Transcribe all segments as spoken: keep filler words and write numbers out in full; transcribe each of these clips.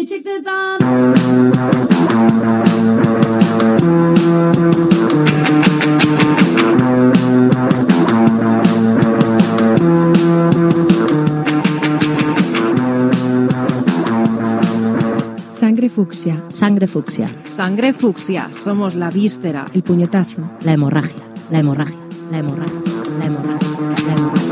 you check the bomb? Sangre fucsia. Sangre fucsia. Sangre fucsia. Somos la víscera. El puñetazo. La hemorragia. La hemorragia. La hemorragia. La hemorragia. La hemorragia.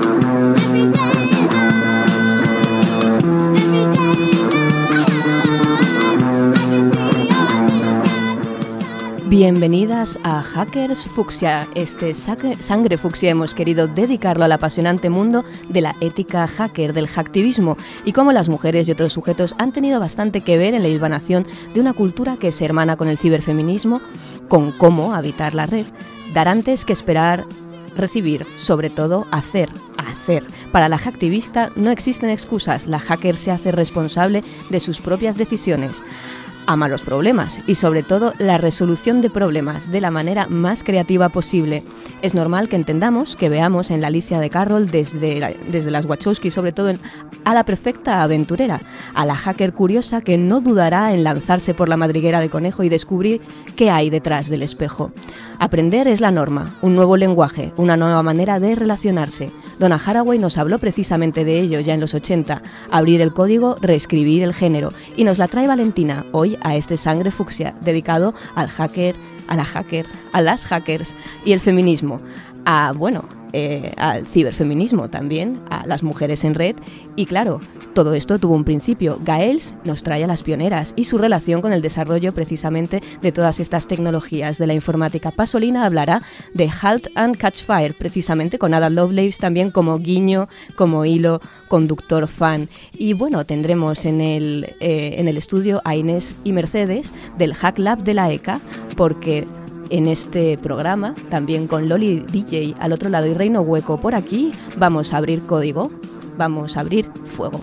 Bienvenidas a Hackers Fucsia. Este Sangre Fucsia hemos querido dedicarlo al apasionante mundo de la ética hacker, del hacktivismo y cómo las mujeres y otros sujetos han tenido bastante que ver en la hilvanación de una cultura que se hermana con el ciberfeminismo, con cómo habitar la red, dar antes que esperar, recibir, sobre todo hacer, hacer. Para la hacktivista no existen excusas, la hacker se hace responsable de sus propias decisiones. Ama los problemas y sobre todo la resolución de problemas de la manera más creativa posible. Es normal que entendamos, que veamos en la Alicia de Carroll desde, la, desde las Wachowski, sobre todo en, a la perfecta aventurera, a la hacker curiosa que no dudará en lanzarse por la madriguera de conejo y descubrir qué hay detrás del espejo. Aprender es la norma, un nuevo lenguaje, una nueva manera de relacionarse. Donna Haraway nos habló precisamente de ello ya en los ochenta, abrir el código, reescribir el género, y nos la trae Valentina hoy a este Sangre Fucsia, dedicado al hacker, a la hacker, a las hackers y el feminismo, a, bueno, eh, al ciberfeminismo también, a las mujeres en red, y claro, todo esto tuvo un principio. Gaels nos trae a las pioneras y su relación con el desarrollo precisamente de todas estas tecnologías de la informática. Pasolina hablará de Halt and Catch Fire, precisamente con Ada Lovelace también como guiño, como hilo conductor fan. Y bueno, tendremos en el, eh, en el estudio a Inés y Mercedes del Hack Lab de la E C A, porque en este programa, también con Loli D J al otro lado y Reino Hueco por aquí, vamos a abrir código, vamos a abrir fuego.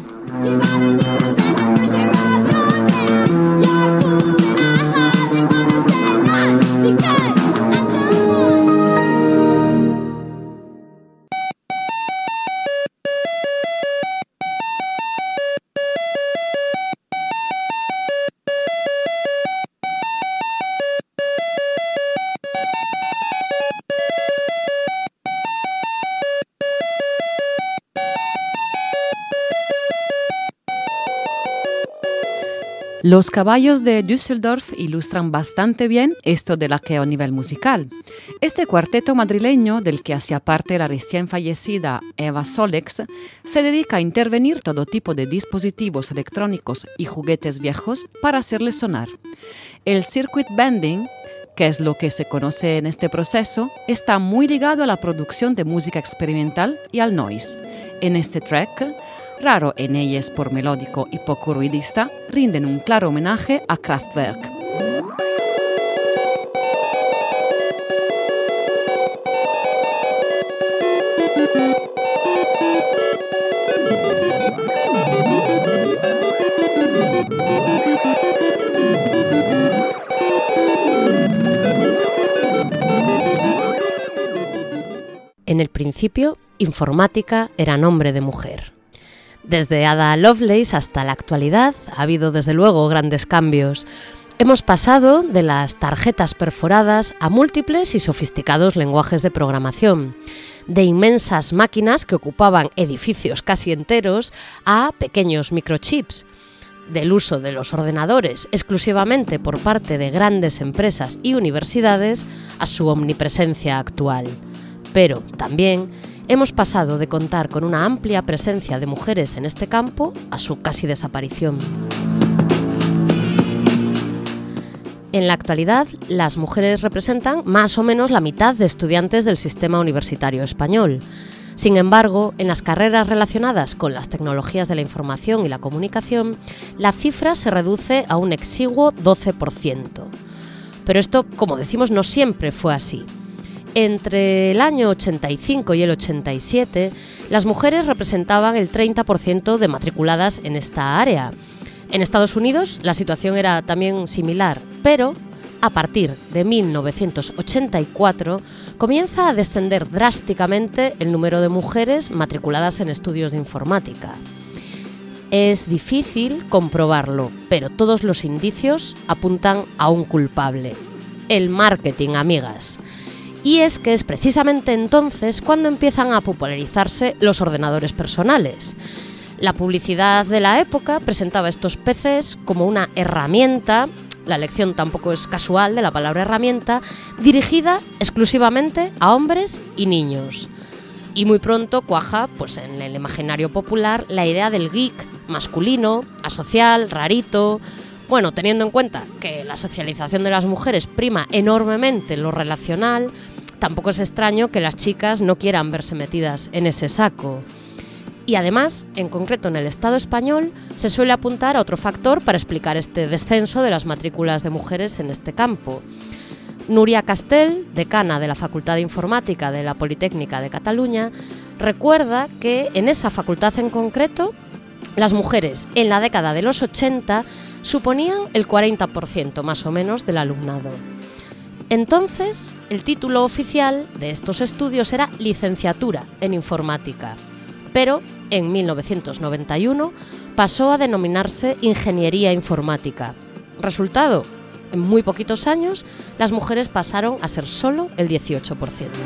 Los caballos de Düsseldorf ilustran bastante bien esto del hackeo a nivel musical. Este cuarteto madrileño, del que hacía parte la recién fallecida Eva Solex, se dedica a intervenir todo tipo de dispositivos electrónicos y juguetes viejos para hacerles sonar. El circuit bending, que es lo que se conoce en este proceso, está muy ligado a la producción de música experimental y al noise. En este track, raro en ellas por melódico y poco ruidista, rinden un claro homenaje a Kraftwerk. En el principio, informática era nombre de mujer. Desde Ada Lovelace hasta la actualidad ha habido desde luego grandes cambios. Hemos pasado de las tarjetas perforadas a múltiples y sofisticados lenguajes de programación, de inmensas máquinas que ocupaban edificios casi enteros a pequeños microchips, del uso de los ordenadores exclusivamente por parte de grandes empresas y universidades a su omnipresencia actual. Pero también hemos pasado de contar con una amplia presencia de mujeres en este campo a su casi desaparición. En la actualidad, las mujeres representan más o menos la mitad de estudiantes del sistema universitario español. Sin embargo, en las carreras relacionadas con las tecnologías de la información y la comunicación, la cifra se reduce a un exiguo doce por ciento. Pero esto, como decimos, no siempre fue así. Entre el año ochenta y cinco y el ochenta y siete, las mujeres representaban el treinta por ciento de matriculadas en esta área. En Estados Unidos la situación era también similar, pero a partir de mil novecientos ochenta y cuatro comienza a descender drásticamente el número de mujeres matriculadas en estudios de informática. Es difícil comprobarlo, pero todos los indicios apuntan a un culpable: el marketing, amigas. Y es que es precisamente entonces cuando empiezan a popularizarse los ordenadores personales. La publicidad de la época presentaba estos P Cs como una herramienta, la elección tampoco es casual de la palabra herramienta, dirigida exclusivamente a hombres y niños. Y muy pronto cuaja, pues, en el imaginario popular la idea del geek masculino, asocial, rarito. Bueno, teniendo en cuenta que la socialización de las mujeres prima enormemente lo relacional, tampoco es extraño que las chicas no quieran verse metidas en ese saco. Y además, en concreto en el Estado español, se suele apuntar a otro factor para explicar este descenso de las matrículas de mujeres en este campo. Núria Castell, decana de la Facultad de Informática de la Politécnica de Cataluña, recuerda que en esa facultad en concreto, las mujeres en la década de los ochenta suponían el cuarenta por ciento más o menos del alumnado. Entonces, el título oficial de estos estudios era licenciatura en informática, pero en mil novecientos noventa y uno pasó a denominarse ingeniería informática. Resultado: en muy poquitos años, las mujeres pasaron a ser solo el dieciocho por ciento.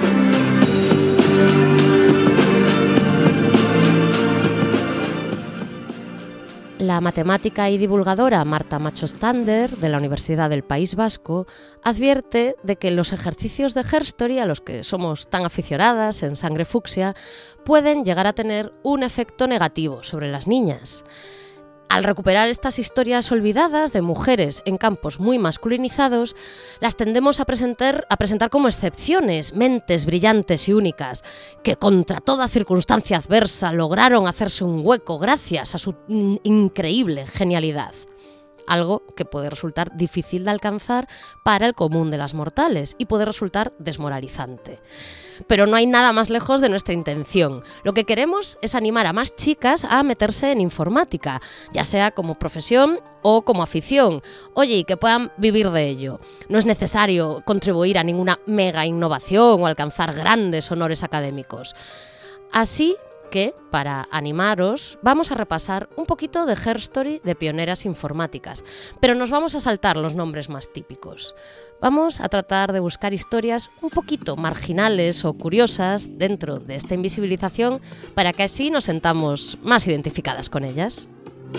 La matemática y divulgadora Marta Macho-Stander, de la Universidad del País Vasco, advierte de que los ejercicios de Herstory, a los que somos tan aficionadas en Sangre Fucsia, pueden llegar a tener un efecto negativo sobre las niñas. Al recuperar estas historias olvidadas de mujeres en campos muy masculinizados, las tendemos a presentar, a presentar como excepciones, mentes brillantes y únicas, que contra toda circunstancia adversa lograron hacerse un hueco gracias a su increíble genialidad. Algo que puede resultar difícil de alcanzar para el común de las mortales y puede resultar desmoralizante. Pero no hay nada más lejos de nuestra intención. Lo que queremos es animar a más chicas a meterse en informática, ya sea como profesión o como afición. Oye, y que puedan vivir de ello. No es necesario contribuir a ninguna mega innovación o alcanzar grandes honores académicos. Así que, para animaros, vamos a repasar un poquito de Herstory de pioneras informáticas, pero nos vamos a saltar los nombres más típicos. Vamos a tratar de buscar historias un poquito marginales o curiosas dentro de esta invisibilización para que así nos sentamos más identificadas con ellas.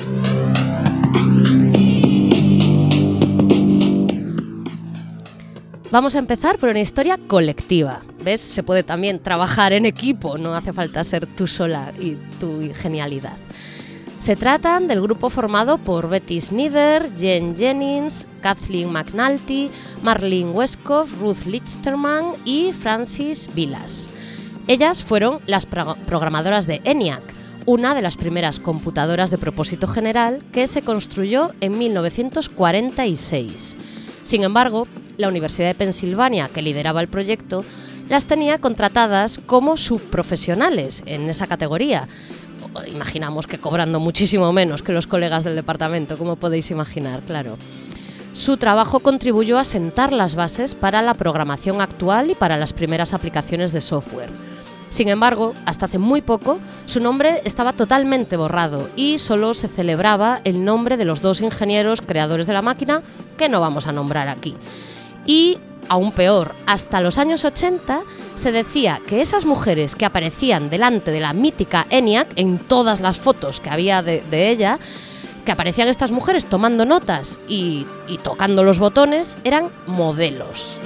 Vamos a empezar por una historia colectiva. ¿Ves? Se puede también trabajar en equipo, no hace falta ser tú sola y tu genialidad. Se tratan del grupo formado por Betty Snyder, Jen Jennings, Kathleen McNulty, Marlene Westcott, Ruth Lichterman y Francis Vilas. Ellas fueron las pro- programadoras de ENIAC, una de las primeras computadoras de propósito general que se construyó en mil novecientos cuarenta y seis. Sin embargo, la Universidad de Pensilvania, que lideraba el proyecto, las tenía contratadas como subprofesionales en esa categoría. Imaginamos que cobrando muchísimo menos que los colegas del departamento, como podéis imaginar, claro. Su trabajo contribuyó a sentar las bases para la programación actual y para las primeras aplicaciones de software. Sin embargo, hasta hace muy poco, su nombre estaba totalmente borrado y solo se celebraba el nombre de los dos ingenieros creadores de la máquina, que no vamos a nombrar aquí. Y, aún peor, hasta los años ochenta se decía que esas mujeres que aparecían delante de la mítica ENIAC, en todas las fotos que había de, de ella, que aparecían estas mujeres tomando notas y, y tocando los botones, eran modelos.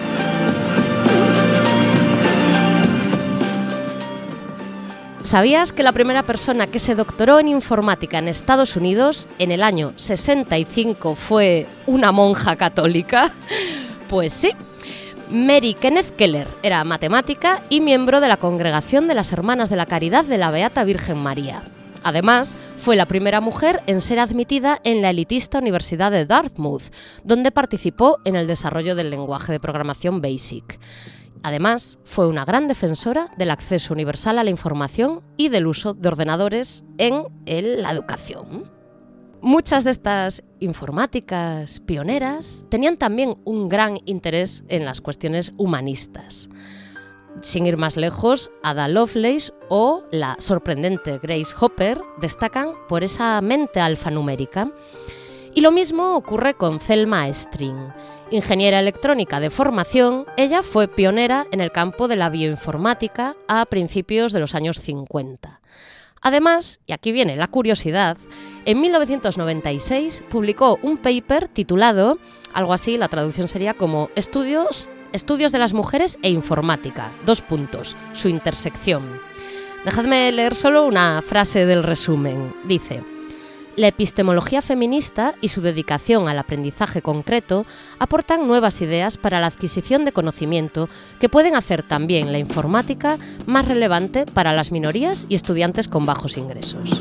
¿Sabías que la primera persona que se doctoró en informática en Estados Unidos en el año sesenta y cinco fue una monja católica? Pues sí, Mary Kenneth Keller era matemática y miembro de la Congregación de las Hermanas de la Caridad de la Beata Virgen María. Además, fue la primera mujer en ser admitida en la elitista Universidad de Dartmouth, donde participó en el desarrollo del lenguaje de programación BASIC. Además, fue una gran defensora del acceso universal a la información y del uso de ordenadores en el, la educación. Muchas de estas informáticas pioneras tenían también un gran interés en las cuestiones humanistas. Sin ir más lejos, Ada Lovelace o la sorprendente Grace Hopper destacan por esa mente alfanumérica. Y lo mismo ocurre con Thelma String. Ingeniera electrónica de formación, ella fue pionera en el campo de la bioinformática a principios de los años cincuenta. Además, y aquí viene la curiosidad, en mil novecientos noventa y seis publicó un paper titulado, algo así, la traducción sería como Estudios, Estudios de las mujeres e informática, dos puntos, su intersección. Dejadme leer solo una frase del resumen. Dice: la epistemología feminista y su dedicación al aprendizaje concreto aportan nuevas ideas para la adquisición de conocimiento que pueden hacer también la informática más relevante para las minorías y estudiantes con bajos ingresos.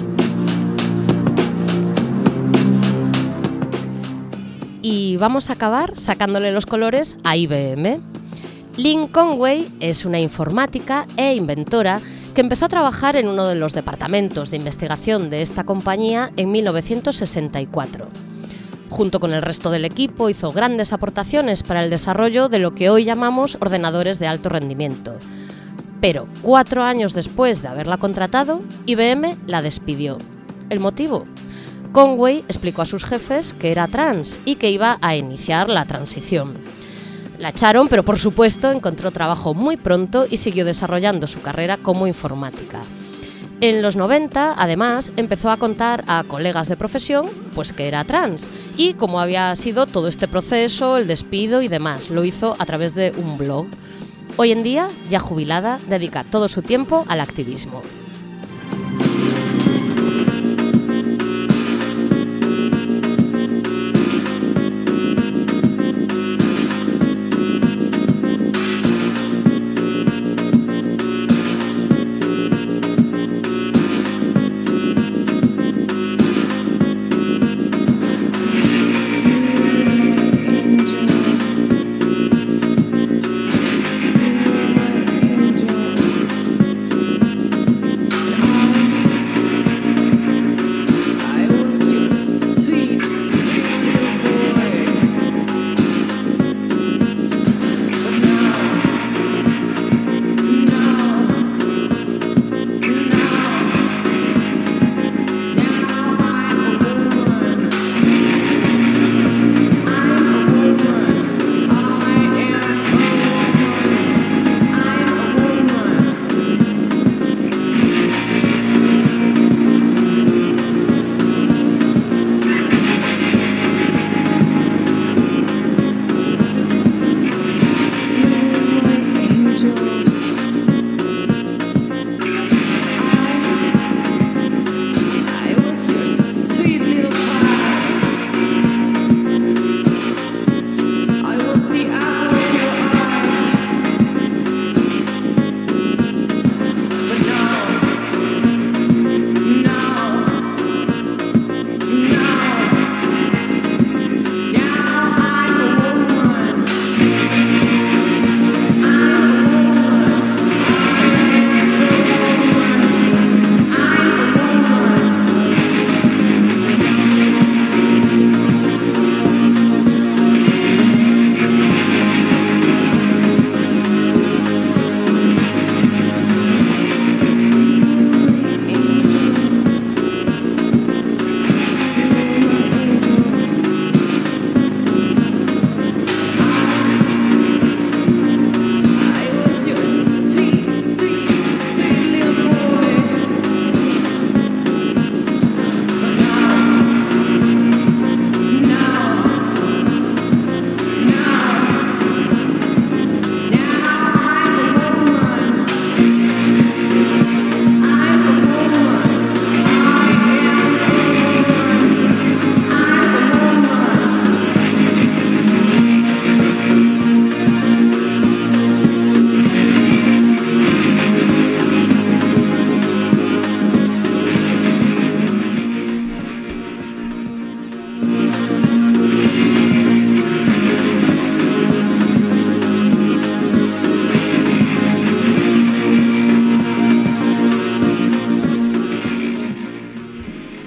Y vamos a acabar sacándole los colores a I B M. Lynn Conway es una informática e inventora que empezó a trabajar en uno de los departamentos de investigación de esta compañía en mil novecientos sesenta y cuatro. Junto con el resto del equipo hizo grandes aportaciones para el desarrollo de lo que hoy llamamos ordenadores de alto rendimiento. Pero cuatro años después de haberla contratado, I B M la despidió. ¿El motivo? Conway explicó a sus jefes que era trans y que iba a iniciar la transición. La echaron, pero por supuesto encontró trabajo muy pronto y siguió desarrollando su carrera como informática. En los noventa, además, empezó a contar a colegas de profesión pues que era trans y cómo había sido todo este proceso, el despido y demás. Lo hizo a través de un blog. Hoy en día, ya jubilada, dedica todo su tiempo al activismo.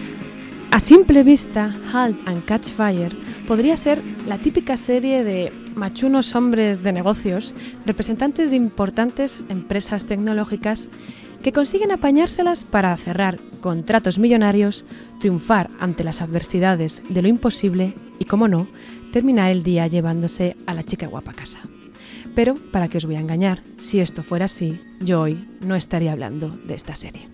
A simple vista, Halt and Catch Fire podría ser la típica serie de machunos hombres de negocios, representantes de importantes empresas tecnológicas que consiguen apañárselas para cerrar contratos millonarios, triunfar ante las adversidades de lo imposible y, como no, terminar el día llevándose a la chica guapa a casa. Pero, ¿para qué os voy a engañar? Si esto fuera así, yo hoy no estaría hablando de esta serie.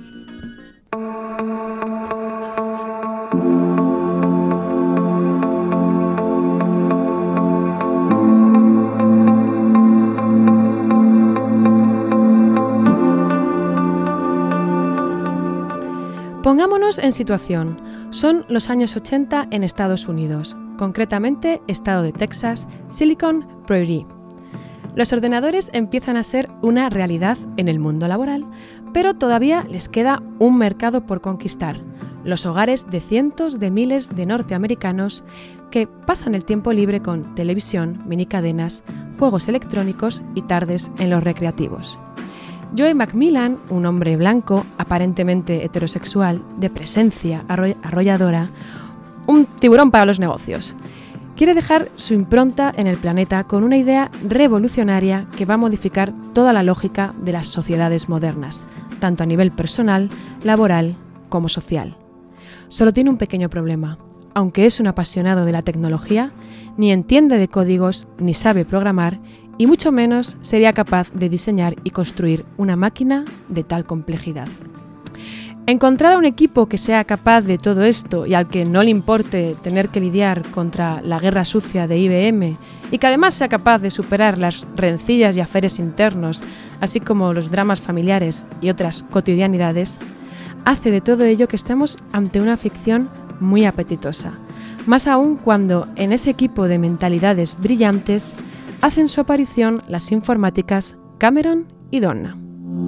Pongámonos en situación. Son los años ochenta en Estados Unidos, concretamente estado de Texas, Silicon Prairie. Los ordenadores empiezan a ser una realidad en el mundo laboral, pero todavía les queda un mercado por conquistar: los hogares de cientos de miles de norteamericanos que pasan el tiempo libre con televisión, minicadenas, juegos electrónicos y tardes en los recreativos. Joey McMillan, un hombre blanco, aparentemente heterosexual, de presencia arrolladora, un tiburón para los negocios, quiere dejar su impronta en el planeta con una idea revolucionaria que va a modificar toda la lógica de las sociedades modernas, tanto a nivel personal, laboral como social. Solo tiene un pequeño problema. Aunque es un apasionado de la tecnología, ni entiende de códigos ni sabe programar, y mucho menos sería capaz de diseñar y construir una máquina de tal complejidad. Encontrar a un equipo que sea capaz de todo esto y al que no le importe tener que lidiar contra la guerra sucia de I B M y que además sea capaz de superar las rencillas y aferes internos, así como los dramas familiares y otras cotidianidades, hace de todo ello que estemos ante una ficción muy apetitosa, más aún cuando en ese equipo de mentalidades brillantes hacen su aparición las informáticas Cameron y Donna.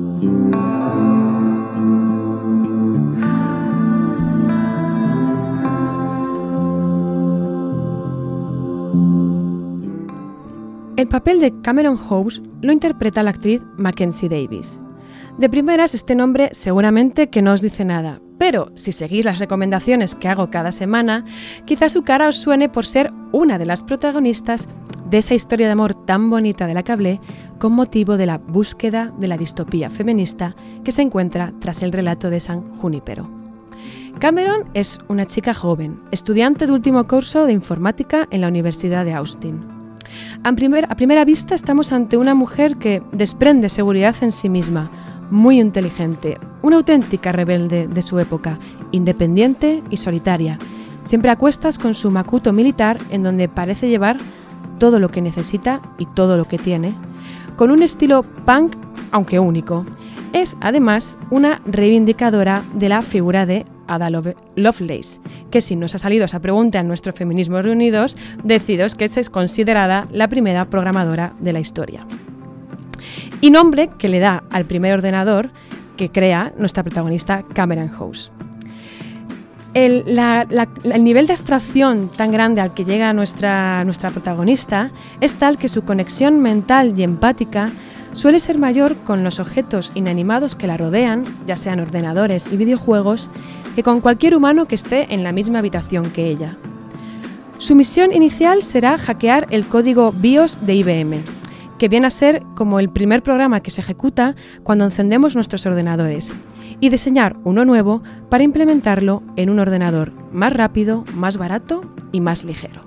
El papel de Cameron House lo interpreta la actriz Mackenzie Davis. De primeras, este nombre seguramente que no os dice nada, pero si seguís las recomendaciones que hago cada semana, quizás su cara os suene por ser una de las protagonistas de esa historia de amor tan bonita de la que hablé, con motivo de la búsqueda de la distopía feminista que se encuentra tras el relato de San Junípero. Cameron es una chica joven, estudiante de último curso de informática en la Universidad de Austin. A, primer, a primera vista estamos ante una mujer que desprende seguridad en sí misma, muy inteligente, una auténtica rebelde de su época, independiente y solitaria, siempre a cuestas con su macuto militar en donde parece llevar todo lo que necesita y todo lo que tiene, con un estilo punk, aunque único. Es, además, una reivindicadora de la figura de Ada Lovelace, que si nos ha salido esa pregunta en nuestro Feminismo Reunidos, deciros que es considerada la primera programadora de la historia. Y nombre que le da al primer ordenador que crea nuestra protagonista Cameron House. El, la, la, el nivel de abstracción tan grande al que llega nuestra, nuestra protagonista es tal que su conexión mental y empática suele ser mayor con los objetos inanimados que la rodean, ya sean ordenadores y videojuegos, que con cualquier humano que esté en la misma habitación que ella. Su misión inicial será hackear el código BIOS de I B M, que viene a ser como el primer programa que se ejecuta cuando encendemos nuestros ordenadores, y diseñar uno nuevo para implementarlo en un ordenador más rápido, más barato y más ligero.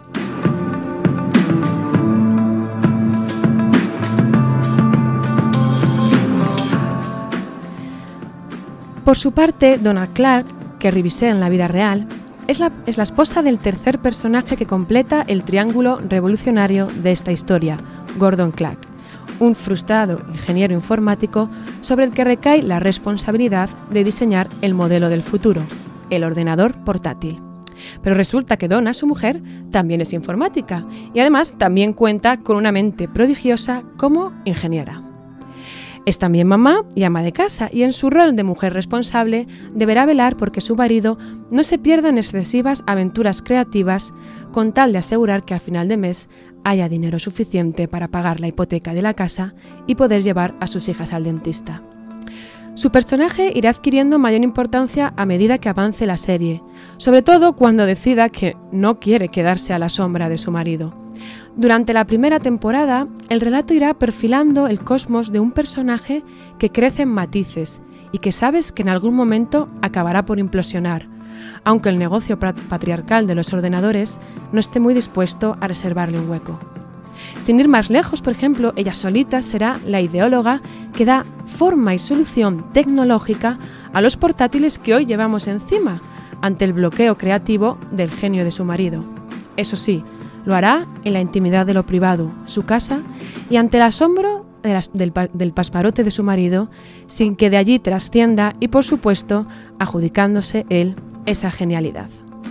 Por su parte, Donna Clark, que revisé en la vida real, es la, es la esposa del tercer personaje que completa el triángulo revolucionario de esta historia, Gordon Clark, un frustrado ingeniero informático sobre el que recae la responsabilidad de diseñar el modelo del futuro, el ordenador portátil. Pero resulta que Donna, su mujer, también es informática y además también cuenta con una mente prodigiosa como ingeniera. Es también mamá y ama de casa y en su rol de mujer responsable deberá velar porque su marido no se pierda en excesivas aventuras creativas con tal de asegurar que a final de mes haya dinero suficiente para pagar la hipoteca de la casa y poder llevar a sus hijas al dentista. Su personaje irá adquiriendo mayor importancia a medida que avance la serie, sobre todo cuando decida que no quiere quedarse a la sombra de su marido. Durante la primera temporada, el relato irá perfilando el cosmos de un personaje que crece en matices y que sabes que en algún momento acabará por implosionar, aunque el negocio patriarcal de los ordenadores no esté muy dispuesto a reservarle un hueco. Sin ir más lejos, por ejemplo, ella solita será la ideóloga que da forma y solución tecnológica a los portátiles que hoy llevamos encima, ante el bloqueo creativo del genio de su marido. Eso sí, lo hará en la intimidad de lo privado, su casa, y ante el asombro de las, del, del pasmarote de su marido, sin que de allí trascienda y, por supuesto, adjudicándose él esa genialidad.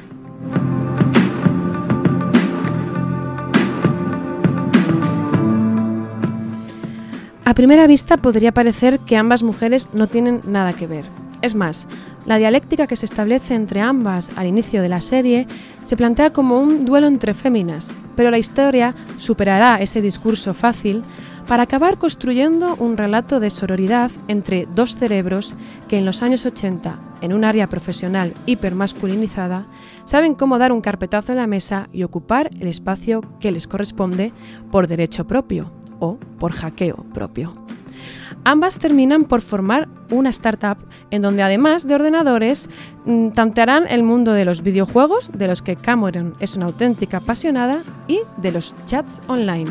A primera vista podría parecer que ambas mujeres no tienen nada que ver. Es más, la dialéctica que se establece entre ambas al inicio de la serie se plantea como un duelo entre féminas, pero la historia superará ese discurso fácil para acabar construyendo un relato de sororidad entre dos cerebros que en los años ochenta, en un área profesional hipermasculinizada, saben cómo dar un carpetazo en la mesa y ocupar el espacio que les corresponde por derecho propio o por hackeo propio. Ambas terminan por formar una startup en donde, además de ordenadores, tantearán el mundo de los videojuegos, de los que Cameron es una auténtica apasionada, y de los chats online.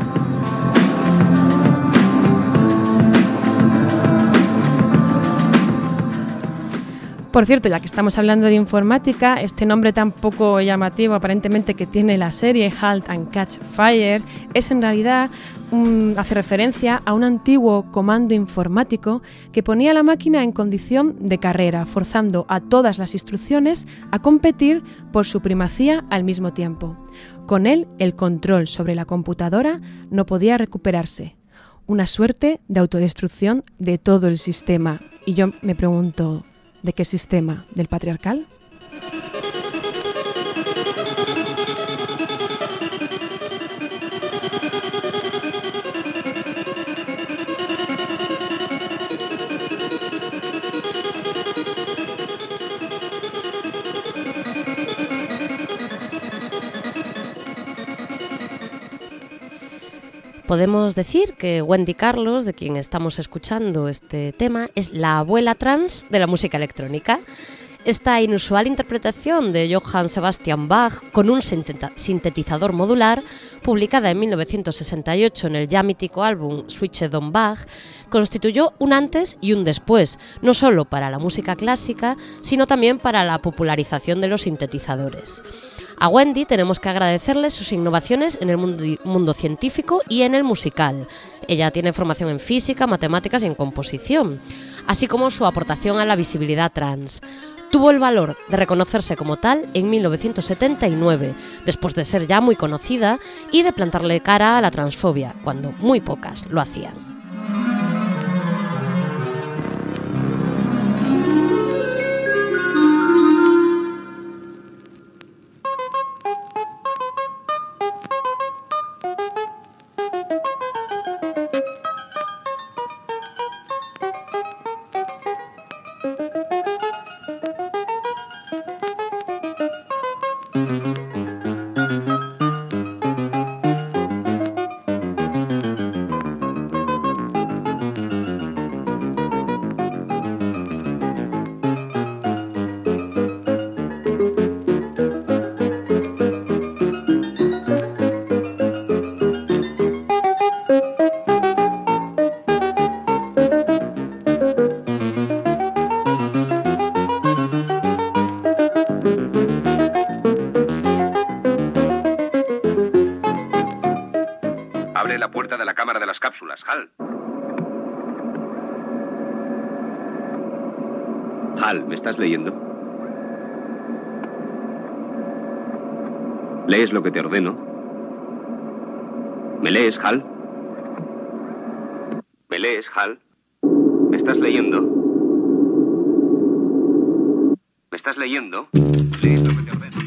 Por cierto, ya que estamos hablando de informática, este nombre tan poco llamativo aparentemente que tiene la serie, Halt and Catch Fire, es en realidad, um, hace referencia a un antiguo comando informático que ponía a la máquina en condición de carrera, forzando a todas las instrucciones a competir por su primacía al mismo tiempo. Con él, el control sobre la computadora no podía recuperarse. Una suerte de autodestrucción de todo el sistema. Y yo me pregunto, ¿de qué sistema? ¿Del patriarcal? Podemos decir que Wendy Carlos, de quien estamos escuchando este tema, es la abuela trans de la música electrónica. Esta inusual interpretación de Johann Sebastian Bach con un sintetizador modular, publicada en mil novecientos sesenta y ocho en el ya mítico álbum Switched on Bach, constituyó un antes y un después, no solo para la música clásica, sino también para la popularización de los sintetizadores. A Wendy tenemos que agradecerle sus innovaciones en el mundo, mundo científico y en el musical. Ella tiene formación en física, matemáticas y en composición, así como su aportación a la visibilidad trans. Tuvo el valor de reconocerse como tal en mil novecientos setenta y nueve, después de ser ya muy conocida, y de plantarle cara a la transfobia, cuando muy pocas lo hacían. Abre la puerta de la cámara de las cápsulas, Hal. Hal, ¿me estás leyendo? ¿Lees lo que te ordeno? ¿Me lees, Hal? ¿Me lees, Hal? ¿Me estás leyendo? ¿Me estás leyendo? ¿Lees lo que te ordeno?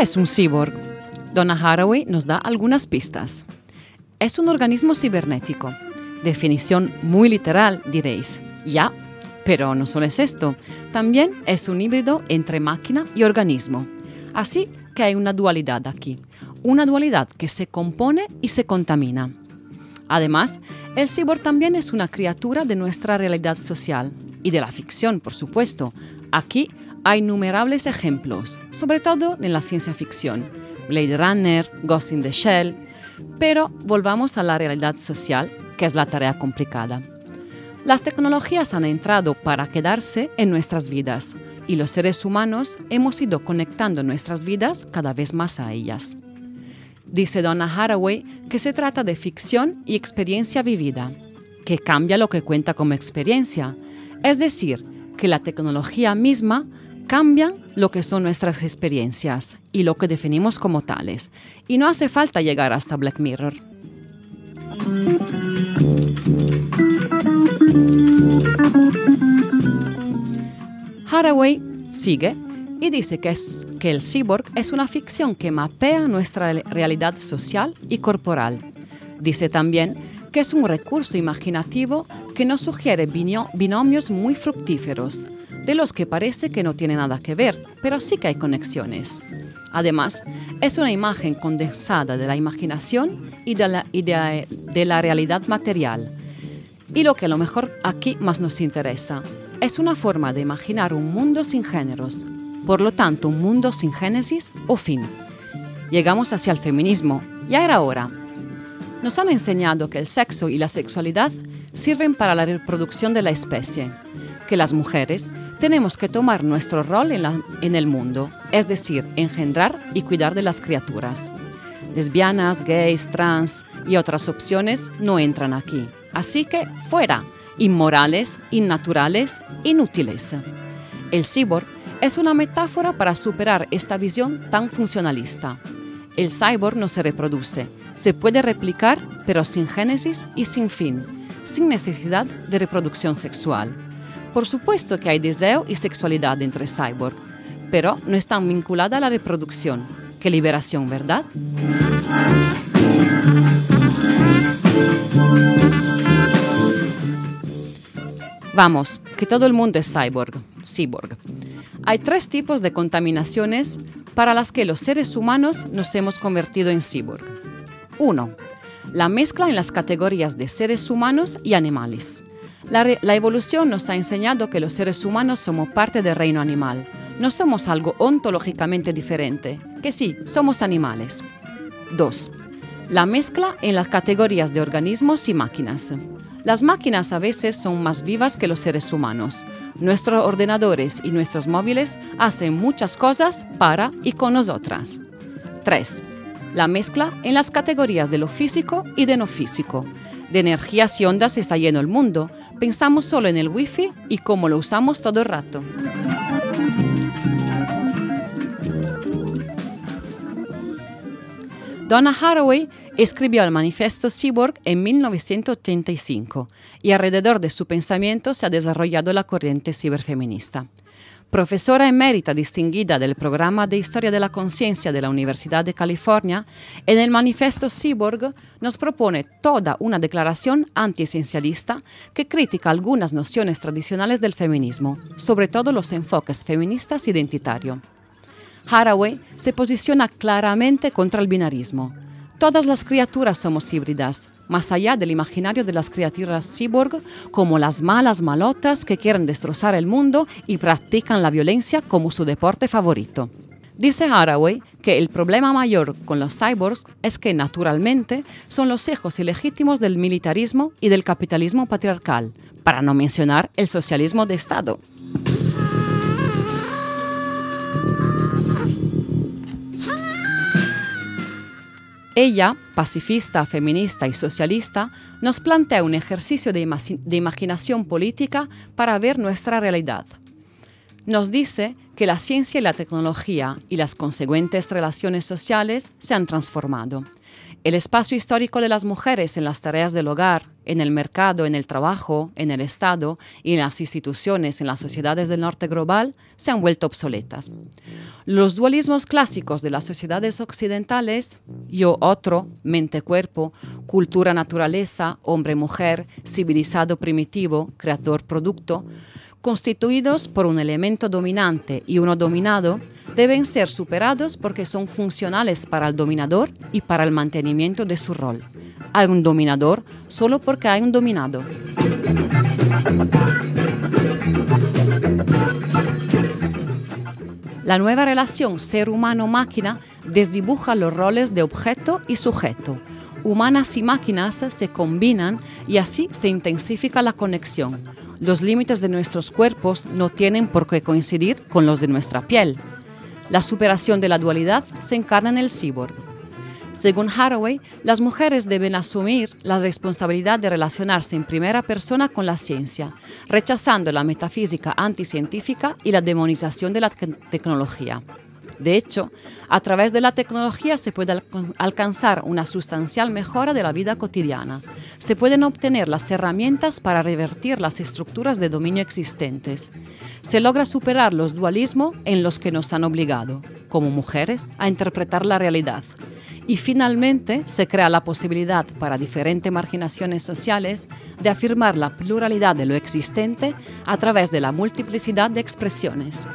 es un cyborg? Donna Haraway nos da algunas pistas. Es un organismo cibernético. Definición muy literal, diréis. Ya, pero no solo es esto. También es un híbrido entre máquina y organismo. Así que hay una dualidad aquí. Una dualidad que se compone y se contamina. Además, el cyborg también es una criatura de nuestra realidad social y de la ficción, por supuesto. Aquí hay innumerables ejemplos, sobre todo en la ciencia ficción. Blade Runner, Ghost in the Shell. Pero volvamos a la realidad social, que es la tarea complicada. Las tecnologías han entrado para quedarse en nuestras vidas y los seres humanos hemos ido conectando nuestras vidas cada vez más a ellas. Dice Donna Haraway que se trata de ficción y experiencia vivida, que cambia lo que cuenta como experiencia, es decir, que la tecnología misma cambia lo que son nuestras experiencias y lo que definimos como tales, y no hace falta llegar hasta Black Mirror. Haraway sigue y dice que, es, que el cyborg es una ficción que mapea nuestra realidad social y corporal. Dice también que es un recurso imaginativo que nos sugiere binomios muy fructíferos, de los que parece que no tienen nada que ver, pero sí que hay conexiones. Además, es una imagen condensada de la imaginación y de la, y de, de la realidad material. Y lo que a lo mejor aquí más nos interesa, es una forma de imaginar un mundo sin géneros, por lo tanto un mundo sin génesis o fin. Llegamos hacia el feminismo, ya era hora. Nos han enseñado que el sexo y la sexualidad sirven para la reproducción de la especie, que las mujeres tenemos que tomar nuestro rol en, la, en el mundo, es decir, engendrar y cuidar de las criaturas. Lesbianas, gays, trans y otras opciones no entran aquí. Así que fuera, inmorales, innaturales, inútiles. El cyborg es una metáfora para superar esta visión tan funcionalista. El cyborg no se reproduce, se puede replicar, pero sin génesis y sin fin, sin necesidad de reproducción sexual. Por supuesto que hay deseo y sexualidad entre cyborg, pero no están vinculadas a la reproducción. ¡Qué liberación, ¿verdad? Vamos, que todo el mundo es cyborg, cyborg. Hay tres tipos de contaminaciones para las que los seres humanos nos hemos convertido en cyborg. Uno, la mezcla en las categorías de seres humanos y animales. La, re- la evolución nos ha enseñado que los seres humanos somos parte del reino animal. No somos algo ontológicamente diferente, que sí, somos animales. Dos, la mezcla en las categorías de organismos y máquinas. Las máquinas a veces son más vivas que los seres humanos. Nuestros ordenadores y nuestros móviles hacen muchas cosas para y con nosotras. Tres, la mezcla en las categorías de lo físico y de no físico. De energías y ondas está lleno el mundo. Pensamos solo en el wifi y cómo lo usamos todo el rato. Donna Haraway escribió el Manifiesto Cyborg en mil novecientos ochenta y cinco y alrededor de su pensamiento se ha desarrollado la corriente ciberfeminista. Profesora emérita distinguida del programa de Historia de la Conciencia de la Universidad de California, en el Manifiesto Cyborg nos propone toda una declaración antiesencialista que critica algunas nociones tradicionales del feminismo, sobre todo los enfoques feministas identitarios. Haraway se posiciona claramente contra el binarismo. Todas las criaturas somos híbridas, más allá del imaginario de las criaturas cyborg como las malas malotas que quieren destrozar el mundo y practican la violencia como su deporte favorito. Dice Haraway que el problema mayor con los cyborgs es que naturalmente son los hijos ilegítimos del militarismo y del capitalismo patriarcal, para no mencionar el socialismo de Estado. Ella, pacifista, feminista y socialista, nos plantea un ejercicio de, ima- de imaginación política para ver nuestra realidad. Nos dice que la ciencia y la tecnología y las consecuentes relaciones sociales se han transformado. El espacio histórico de las mujeres en las tareas del hogar, en el mercado, en el trabajo, en el Estado y en las instituciones, en las sociedades del norte global, se han vuelto obsoletas. Los dualismos clásicos de las sociedades occidentales, yo-otro, mente-cuerpo, cultura-naturaleza, hombre-mujer, civilizado-primitivo, creador-producto, constituidos por un elemento dominante y uno dominado, deben ser superados porque son funcionales para el dominador y para el mantenimiento de su rol. Hay un dominador solo porque hay un dominado. La nueva relación ser humano-máquina desdibuja los roles de objeto y sujeto. Humanas y máquinas se combinan y así se intensifica la conexión. Los límites de nuestros cuerpos no tienen por qué coincidir con los de nuestra piel. La superación de la dualidad se encarna en el cyborg. Según Haraway, las mujeres deben asumir la responsabilidad de relacionarse en primera persona con la ciencia, rechazando la metafísica anticientífica y la demonización de la te- tecnología. De hecho, a través de la tecnología se puede al- alcanzar una sustancial mejora de la vida cotidiana. Se pueden obtener las herramientas para revertir las estructuras de dominio existentes. Se logra superar los dualismos en los que nos han obligado, como mujeres, a interpretar la realidad. Y finalmente se crea la posibilidad para diferentes marginaciones sociales de afirmar la pluralidad de lo existente a través de la multiplicidad de expresiones.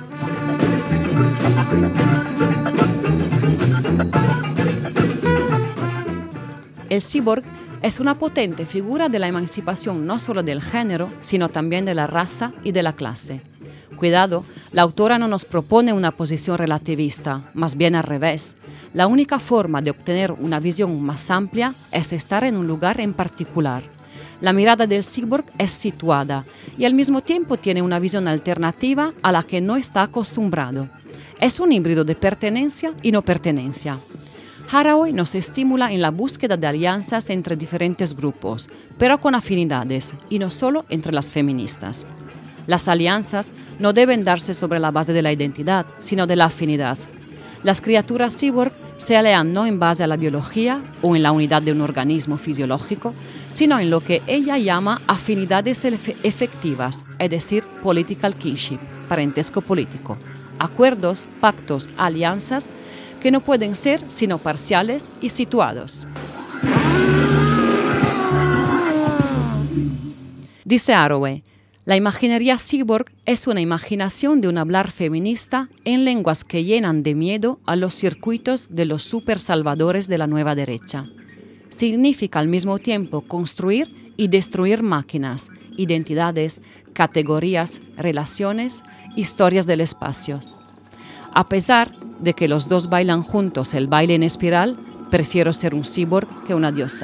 El cyborg es una potente figura de la emancipación no solo del género, sino también de la raza y de la clase. Cuidado, la autora no nos propone una posición relativista, más bien al revés. La única forma de obtener una visión más amplia es estar en un lugar en particular. La mirada del cyborg es situada y al mismo tiempo tiene una visión alternativa a la que no está acostumbrado. Es un híbrido de pertenencia y no pertenencia. Haraway nos estimula en la búsqueda de alianzas entre diferentes grupos, pero con afinidades, y no solo entre las feministas. Las alianzas no deben darse sobre la base de la identidad, sino de la afinidad. Las criaturas cyborg se alían no en base a la biología o en la unidad de un organismo fisiológico, sino en lo que ella llama afinidades efectivas, es decir, political kinship, parentesco político, acuerdos, pactos, alianzas, que no pueden ser sino parciales y situados. Dice Haraway, la imaginería cyborg es una imaginación de un hablar feminista en lenguas que llenan de miedo a los circuitos de los supersalvadores de la nueva derecha. Significa al mismo tiempo construir y destruir máquinas, identidades, categorías, relaciones, historias del espacio. A pesar de que los dos bailan juntos el baile en espiral, prefiero ser un cyborg que una diosa.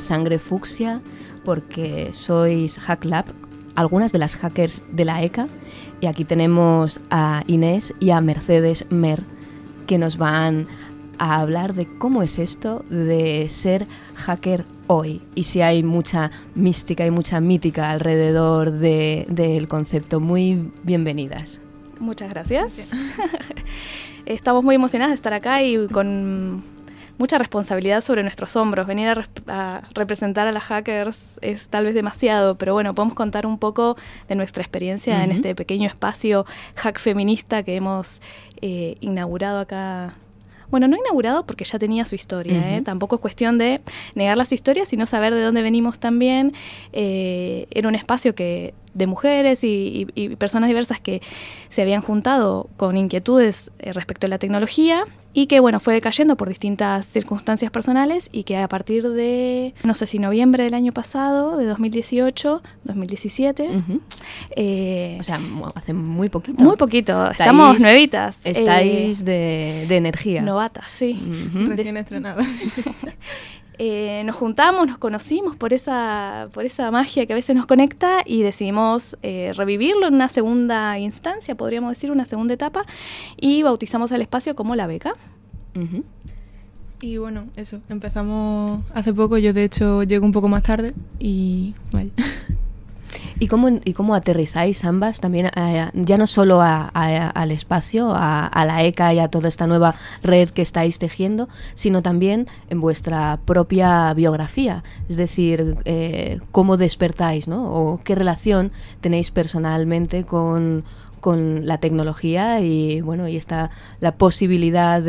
Sangre Fucsia, porque sois HackLab, algunas de las hackers de la E C A, y aquí tenemos a Inés y a Mercedes Mer, que nos van a hablar de cómo es esto de ser hacker hoy, y si hay mucha mística y mucha mítica alrededor de, del concepto. Muy bienvenidas. Muchas gracias. Estamos muy emocionadas de estar acá y con mucha responsabilidad sobre nuestros hombros. Venir a, rep- a representar a las hackers es tal vez demasiado, pero bueno, podemos contar un poco de nuestra experiencia uh-huh. en este pequeño espacio hack feminista que hemos eh, inaugurado acá. Bueno, no inaugurado porque ya tenía su historia, uh-huh. ¿eh? Tampoco es cuestión de negar las historias, sino saber de dónde venimos también. Eh, era un espacio que de mujeres y, y, y personas diversas que se habían juntado con inquietudes eh, respecto a la tecnología y que, bueno, fue decayendo por distintas circunstancias personales y que a partir de, no sé si noviembre del año pasado, de dos mil dieciocho, dos mil diecisiete... Uh-huh. eh, o sea, hace muy poquito. Muy poquito, estáis, estamos nuevitas. Estáis eh, de, de energía. Novatas, sí. Uh-huh. Recién estrenadas. Eh, nos juntamos, nos conocimos por esa, por esa magia que a veces nos conecta y decidimos eh, revivirlo en una segunda instancia, podríamos decir, una segunda etapa, y bautizamos el espacio como La Beca. Uh-huh. Y bueno, eso, empezamos hace poco, yo de hecho llego un poco más tarde y vaya. ¿Y cómo, ¿Y cómo aterrizáis ambas también, eh, ya no solo a, a, al espacio, a, a la E C A y a toda esta nueva red que estáis tejiendo, sino también en vuestra propia biografía? Es decir, eh, ¿cómo despertáis, ¿no? O qué relación tenéis personalmente con, con la tecnología y, bueno, y está la posibilidad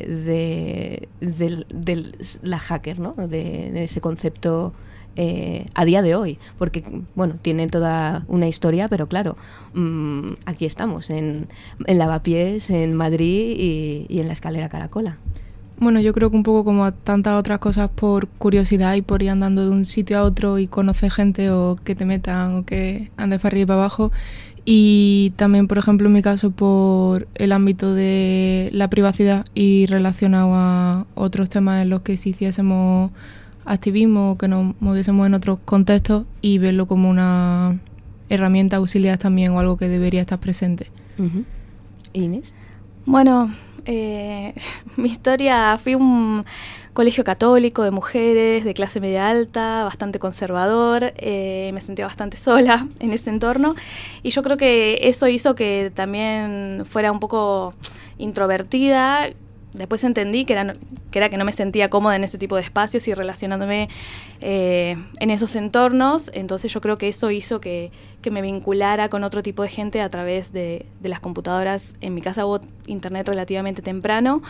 de, de, de, de, de la hacker, ¿no? De, de ese concepto Eh, a día de hoy, porque bueno, tiene toda una historia, pero claro, mmm, aquí estamos en, en Lavapiés, en Madrid y, y en la escalera Caracola. Bueno, yo creo que un poco como a tantas otras cosas, por curiosidad y por ir andando de un sitio a otro y conocer gente o que te metan o que andes para arriba y para abajo. Y también, por ejemplo, en mi caso, por el ámbito de la privacidad y relacionado a otros temas en los que si hiciésemos activismo, que nos moviésemos en otros contextos y verlo como una herramienta auxiliar también o algo que debería estar presente. Uh-huh. ¿Inés? Bueno, eh, mi historia, fui a un colegio católico de mujeres de clase media alta, bastante conservador, eh, me sentía bastante sola en ese entorno y yo creo que eso hizo que también fuera un poco introvertida. Después entendí que era, que era que no me sentía cómoda en ese tipo de espacios y relacionándome eh, en esos entornos. Entonces yo creo que eso hizo que, que me vinculara con otro tipo de gente a través de, de las computadoras. En mi casa hubo internet relativamente temprano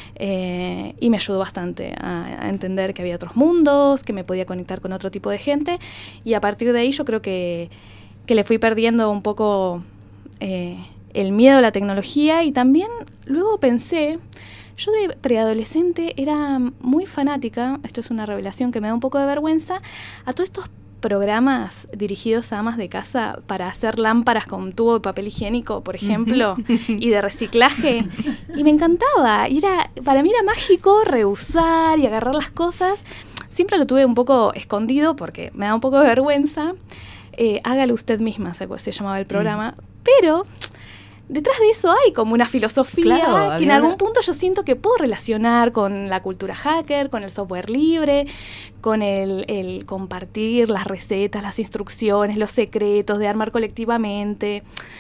eh, y me ayudó bastante a, a entender que había otros mundos, que me podía conectar con otro tipo de gente. Y a partir de ahí yo creo que, que le fui perdiendo un poco eh, el miedo a la tecnología y también luego pensé... Yo de preadolescente era muy fanática, esto es una revelación que me da un poco de vergüenza, a todos estos programas dirigidos a amas de casa para hacer lámparas con tubo de papel higiénico, por ejemplo, y de reciclaje. Y me encantaba. Y era, para mí era mágico reusar y agarrar las cosas. Siempre lo tuve un poco escondido porque me da un poco de vergüenza. Eh, hágalo usted misma, se, se llamaba el programa. Mm. Pero... detrás de eso hay como una filosofía claro, que en algún una... punto yo siento que puedo relacionar con la cultura hacker, con el software libre, con el, el compartir las recetas, las instrucciones, los secretos, de armar colectivamente.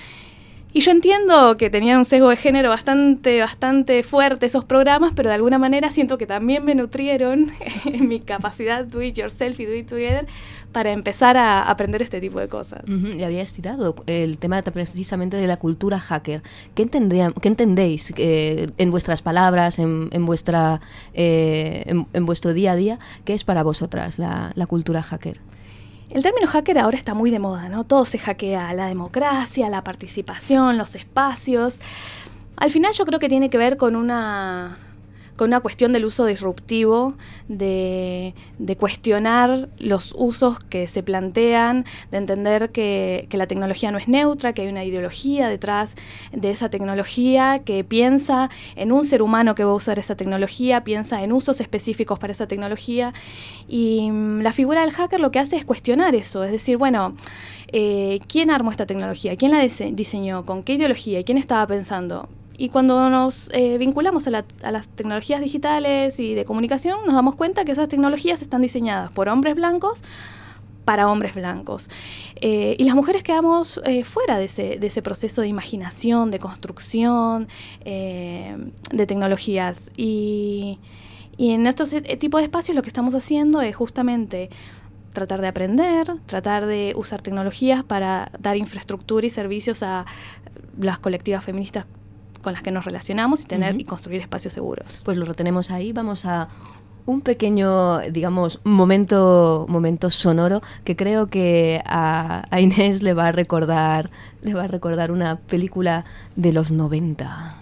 Y yo entiendo que tenían un sesgo de género bastante, bastante fuerte esos programas, pero de alguna manera siento que también me nutrieron en mi capacidad do it yourself y do it together para empezar a aprender este tipo de cosas. Uh-huh. Y habías citado el tema precisamente de la cultura hacker. ¿Qué, entendía, qué entendéis eh, en vuestras palabras, en, en, vuestra, eh, en, en vuestro día a día? ¿Qué es para vosotras la, la cultura hacker? El término hacker ahora está muy de moda, ¿no? Todo se hackea, la democracia, la participación, los espacios. Al final yo creo que tiene que ver con una, con una cuestión del uso disruptivo, de, de cuestionar los usos que se plantean, de entender que, que la tecnología no es neutra, que hay una ideología detrás de esa tecnología, que piensa en un ser humano que va a usar esa tecnología, piensa en usos específicos para esa tecnología. Y mmm, la figura del hacker lo que hace es cuestionar eso, es decir, bueno, eh, ¿quién armó esta tecnología? ¿Quién la dise- diseñó? ¿Con qué ideología? ¿Y quién estaba pensando? Y cuando nos eh, vinculamos a, la, a las tecnologías digitales y de comunicación, nos damos cuenta que esas tecnologías están diseñadas por hombres blancos para hombres blancos. Eh, y las mujeres quedamos eh, fuera de ese, de ese proceso de imaginación, de construcción, eh, de tecnologías. Y, y en estos e- tipos de espacios lo que estamos haciendo es justamente tratar de aprender, tratar de usar tecnologías para dar infraestructura y servicios a las colectivas feministas con las que nos relacionamos y tener uh-huh. y construir espacios seguros. Pues lo retenemos ahí, vamos a un pequeño, digamos, momento, momento sonoro que creo que a, a Inés le va a recordar, le va a recordar una película de los noventa.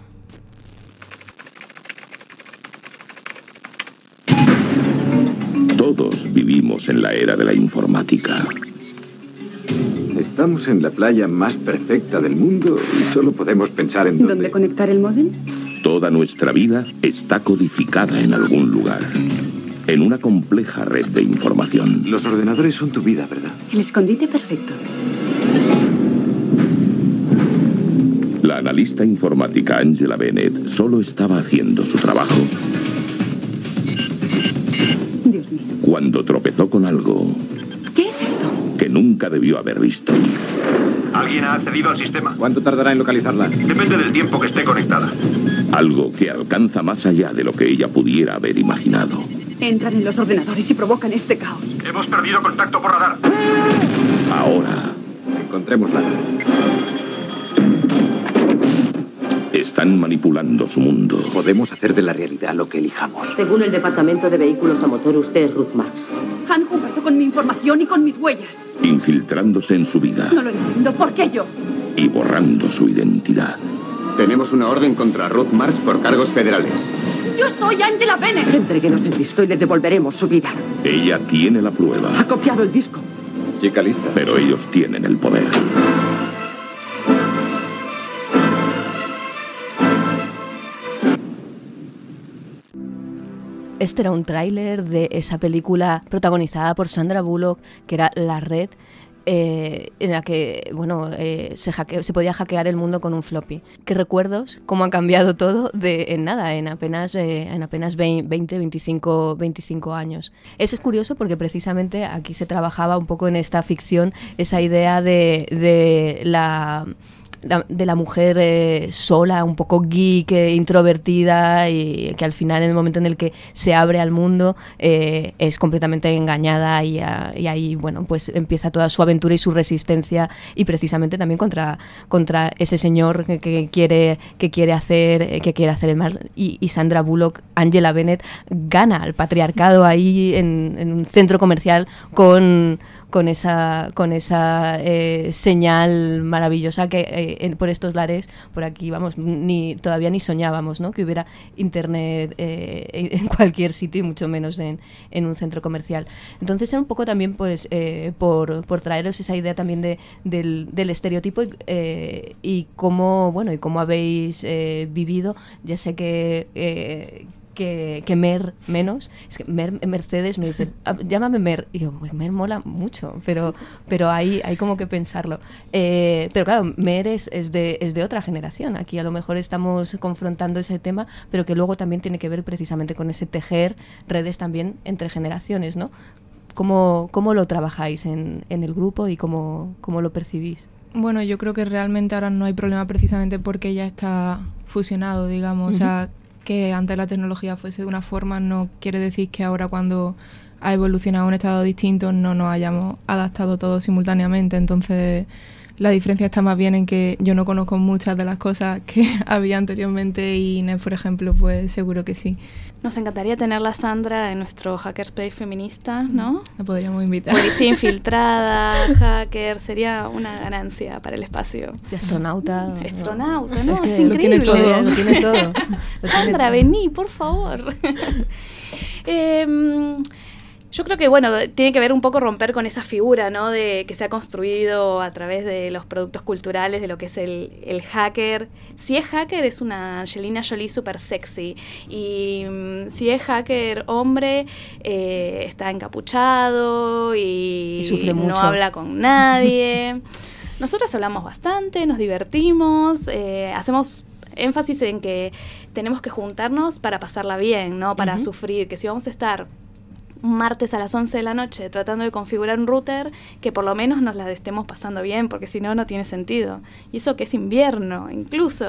Todos vivimos en la era de la informática. Estamos en la playa más perfecta del mundo y solo podemos pensar en dónde... ¿Dónde conectar el módem? Toda nuestra vida está codificada en algún lugar, en una compleja red de información. Los ordenadores son tu vida, ¿verdad? El escondite perfecto. La analista informática Angela Bennett solo estaba haciendo su trabajo Dios mío. cuando tropezó con algo... ¿Qué es esto? Que nunca debió haber visto. ¿Alguien ha accedido al sistema? ¿Cuánto tardará en localizarla? Depende del tiempo que esté conectada. Algo que alcanza más allá de lo que ella pudiera haber imaginado. Entran en los ordenadores y provocan este caos. Hemos perdido contacto por radar. Ahora... Encontrémosla. Están manipulando su mundo. Podemos hacer de la realidad lo que elijamos. Según el Departamento de Vehículos a Motor, usted es Ruth Marx. Han jugado con mi información y con mis huellas. Infiltrándose en su vida. No lo entiendo. ¿Por qué yo? Y borrando su identidad. Tenemos una orden contra Ruth Marx por cargos federales. ¡Yo soy Angela Bennett! Entréguenos el disco y le devolveremos su vida. Ella tiene la prueba. Ha copiado el disco. Chica lista. Pero ellos tienen el poder. Este era un tráiler de esa película protagonizada por Sandra Bullock, que era La Red, eh, en la que bueno eh, se, hacke- se podía hackear el mundo con un floppy. ¿Qué recuerdos? ¿Cómo ha cambiado todo de, en nada, en apenas, eh, en apenas veinte, veinticinco, veinticinco años? Eso es curioso porque precisamente aquí se trabajaba un poco en esta ficción esa idea de, de la... de la mujer eh, sola, un poco geek, eh, introvertida, y que al final, en el momento en el que se abre al mundo, eh, es completamente engañada y, a, y ahí, bueno, pues empieza toda su aventura y su resistencia, y precisamente también contra, contra ese señor que, que quiere que quiere hacer que quiere hacer el mal. Y, y Sandra Bullock, Angela Bennett, gana al patriarcado ahí en, en un centro comercial con con esa con esa eh, señal maravillosa que eh, en, por estos lares, por aquí, vamos, ni todavía ni soñábamos, ¿no?, que hubiera internet eh, en cualquier sitio y mucho menos en, en un centro comercial. Entonces era un poco también pues eh, por, por traeros esa idea también de, del, del estereotipo y, eh, y cómo, bueno, y cómo habéis eh, vivido. Ya sé que eh, Que, que Mer menos, es que Mer, Mercedes me dice, llámame Mer, y yo, pues Mer mola mucho, pero pero hay, hay como que pensarlo. Eh, pero claro, Mer es, es, de, es de otra generación, aquí a lo mejor estamos confrontando ese tema, pero que luego también tiene que ver precisamente con ese tejer redes también entre generaciones, ¿no? ¿Cómo, cómo lo trabajáis en, en el grupo y cómo, cómo lo percibís? Bueno, yo creo que realmente ahora no hay problema precisamente porque ya está fusionado, digamos, uh-huh. O sea, que antes la tecnología fuese de una forma no quiere decir que ahora, cuando ha evolucionado a un estado distinto, no nos hayamos adaptado todos simultáneamente. Entonces La diferencia está más bien en que yo no conozco muchas de las cosas que había anteriormente y Inés, por ejemplo, pues seguro que sí. Nos encantaría tenerla, Sandra, en nuestro Hackerspace feminista, ¿no? La podríamos invitar. Policía infiltrada, hacker, sería una ganancia para el espacio. Sí, astronauta. Astronauta, ¿no? Es, que es increíble. Lo tiene todo. Lo tiene todo. Sandra, vení, por favor. eh, Yo creo que, bueno, tiene que ver un poco romper con esa figura, ¿no? De que se ha construido a través de los productos culturales de lo que es el, el hacker. Si es hacker, es una Angelina Jolie súper sexy. Y um, si es hacker hombre, eh, está encapuchado y, y sufre mucho. No habla con nadie. Nosotras hablamos bastante, nos divertimos, eh, hacemos énfasis en que tenemos que juntarnos para pasarla bien, no para uh-huh. sufrir, que si vamos a estar un martes a las once de la noche tratando de configurar un router, que por lo menos nos la estemos pasando bien, porque si no, no tiene sentido. Y eso que es invierno, incluso.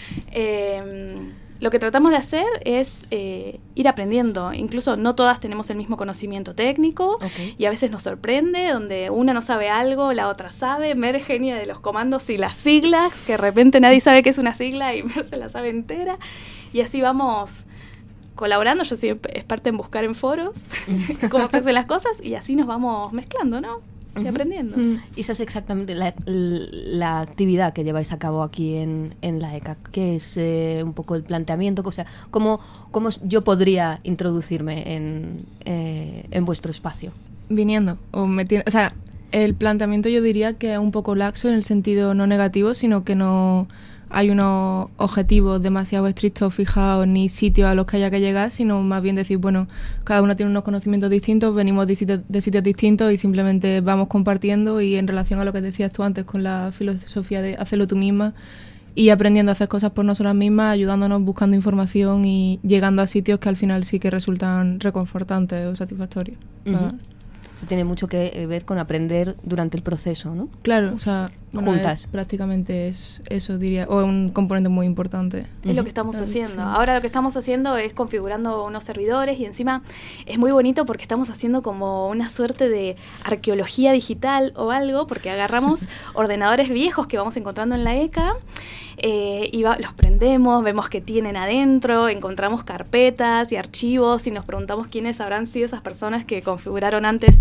eh, lo que tratamos de hacer es eh, ir aprendiendo. Incluso no todas tenemos el mismo conocimiento técnico, okay. y a veces nos sorprende, donde una no sabe algo, la otra sabe. Mer es genia de los comandos y las siglas, que de repente nadie sabe qué es una sigla y Mer se la sabe entera. Y así vamos colaborando. Yo soy experta en buscar en foros cómo se hacen las cosas y así nos vamos mezclando, ¿no? Y uh-huh. aprendiendo. Uh-huh. Y esa es exactamente la, la actividad que lleváis a cabo aquí en, en la E C A, que es eh, un poco el planteamiento, o sea, cómo, cómo yo podría introducirme en, eh, en vuestro espacio. Viniendo, o metiendo, o sea, el planteamiento yo diría que es un poco laxo en el sentido no negativo, sino que no hay unos objetivos demasiado estrictos fijados ni sitios a los que haya que llegar, sino más bien decir, bueno, cada uno tiene unos conocimientos distintos, venimos de sitios, de sitios distintos y simplemente vamos compartiendo, y en relación a lo que decías tú antes con la filosofía de hacerlo tú misma y aprendiendo a hacer cosas por nosotras mismas, ayudándonos, buscando información y llegando a sitios que al final sí que resultan reconfortantes o satisfactorios. Uh-huh. Tiene mucho que ver con aprender durante el proceso, ¿no? Claro, o sea, juntas. Es, prácticamente es eso, diría, o un componente muy importante. Es uh-huh. lo que estamos claro, haciendo. Sí. Ahora lo que estamos haciendo es configurando unos servidores, y encima es muy bonito porque estamos haciendo como una suerte de arqueología digital o algo, porque agarramos ordenadores viejos que vamos encontrando en la E C A, eh, y va, los prendemos, vemos qué tienen adentro, encontramos carpetas y archivos y nos preguntamos quiénes habrán sido esas personas que configuraron antes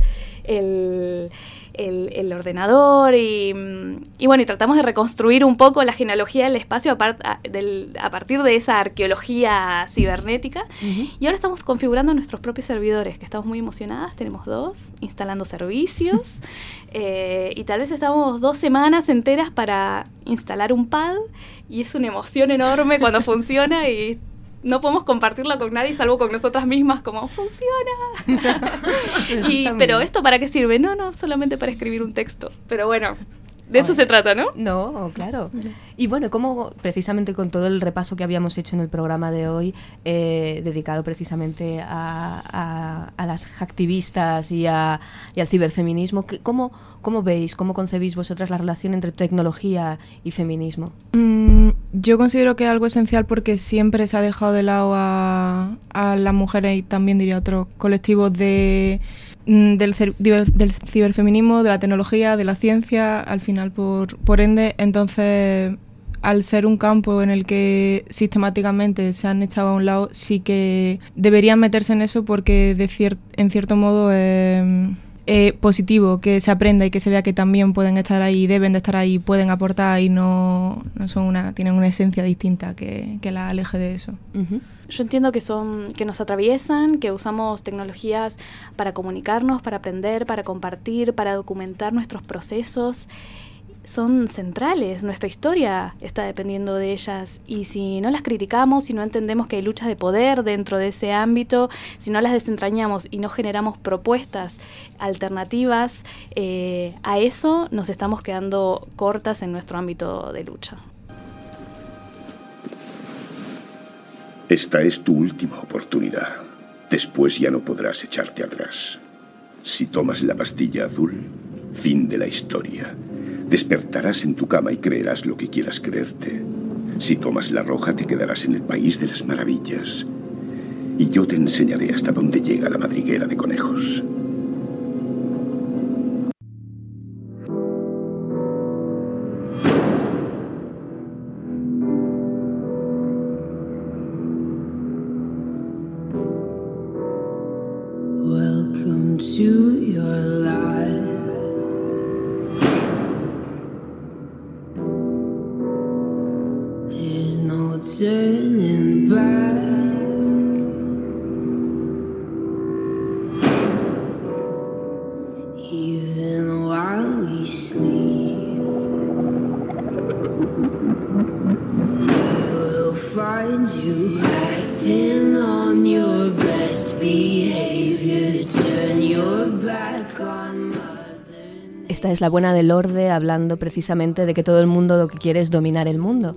el, el, el ordenador y, y bueno, y tratamos de reconstruir un poco la genealogía del espacio a, part, a, del, a partir de esa arqueología cibernética. Uh-huh. Y ahora estamos configurando nuestros propios servidores, que estamos muy emocionadas, tenemos dos, instalando servicios eh, y tal vez estamos dos semanas enteras para instalar un pad, y es una emoción enorme cuando funciona y no podemos compartirlo con nadie salvo con nosotras mismas, como funciona. y, pero ¿esto para qué sirve? No, no, solamente para escribir un texto. Pero bueno, de eso se trata, ¿no? No, claro. Y bueno, como precisamente con todo el repaso que habíamos hecho en el programa de hoy, eh, dedicado precisamente a, a, a las hacktivistas y, a, y al ciberfeminismo, ¿cómo, ¿cómo veis, cómo concebís vosotras la relación entre tecnología y feminismo? Mm, yo considero que es algo esencial porque siempre se ha dejado de lado a, a las mujeres y también diría a otros colectivos de... Del, del ciberfeminismo, de la tecnología, de la ciencia, al final por, por ende. Entonces, al ser un campo en el que sistemáticamente se han echado a un lado, sí que deberían meterse en eso, porque de cier- en cierto modo es eh, eh, positivo que se aprenda y que se vea que también pueden estar ahí, deben de estar ahí, pueden aportar y no, no son una, tienen una esencia distinta que, que la aleje de eso. Uh-huh. Yo entiendo que son que nos atraviesan, que usamos tecnologías para comunicarnos, para aprender, para compartir, para documentar nuestros procesos. Son centrales, nuestra historia está dependiendo de ellas, y si no las criticamos, si no entendemos que hay luchas de poder dentro de ese ámbito, si no las desentrañamos y no generamos propuestas alternativas, eh, a eso nos estamos quedando cortas en nuestro ámbito de lucha. Esta es tu última oportunidad. Después ya no podrás echarte atrás. Si tomas la pastilla azul, fin de la historia. Despertarás en tu cama y creerás lo que quieras creerte. Si tomas la roja, te quedarás en el país de las maravillas. Y yo te enseñaré hasta dónde llega la madriguera de conejos. turning back. Even while we sleep, you will find you acting on your best behavior. Turn your back on mother. Esta es la buena de Lorde hablando precisamente de que todo el mundo lo que quiere es dominar el mundo.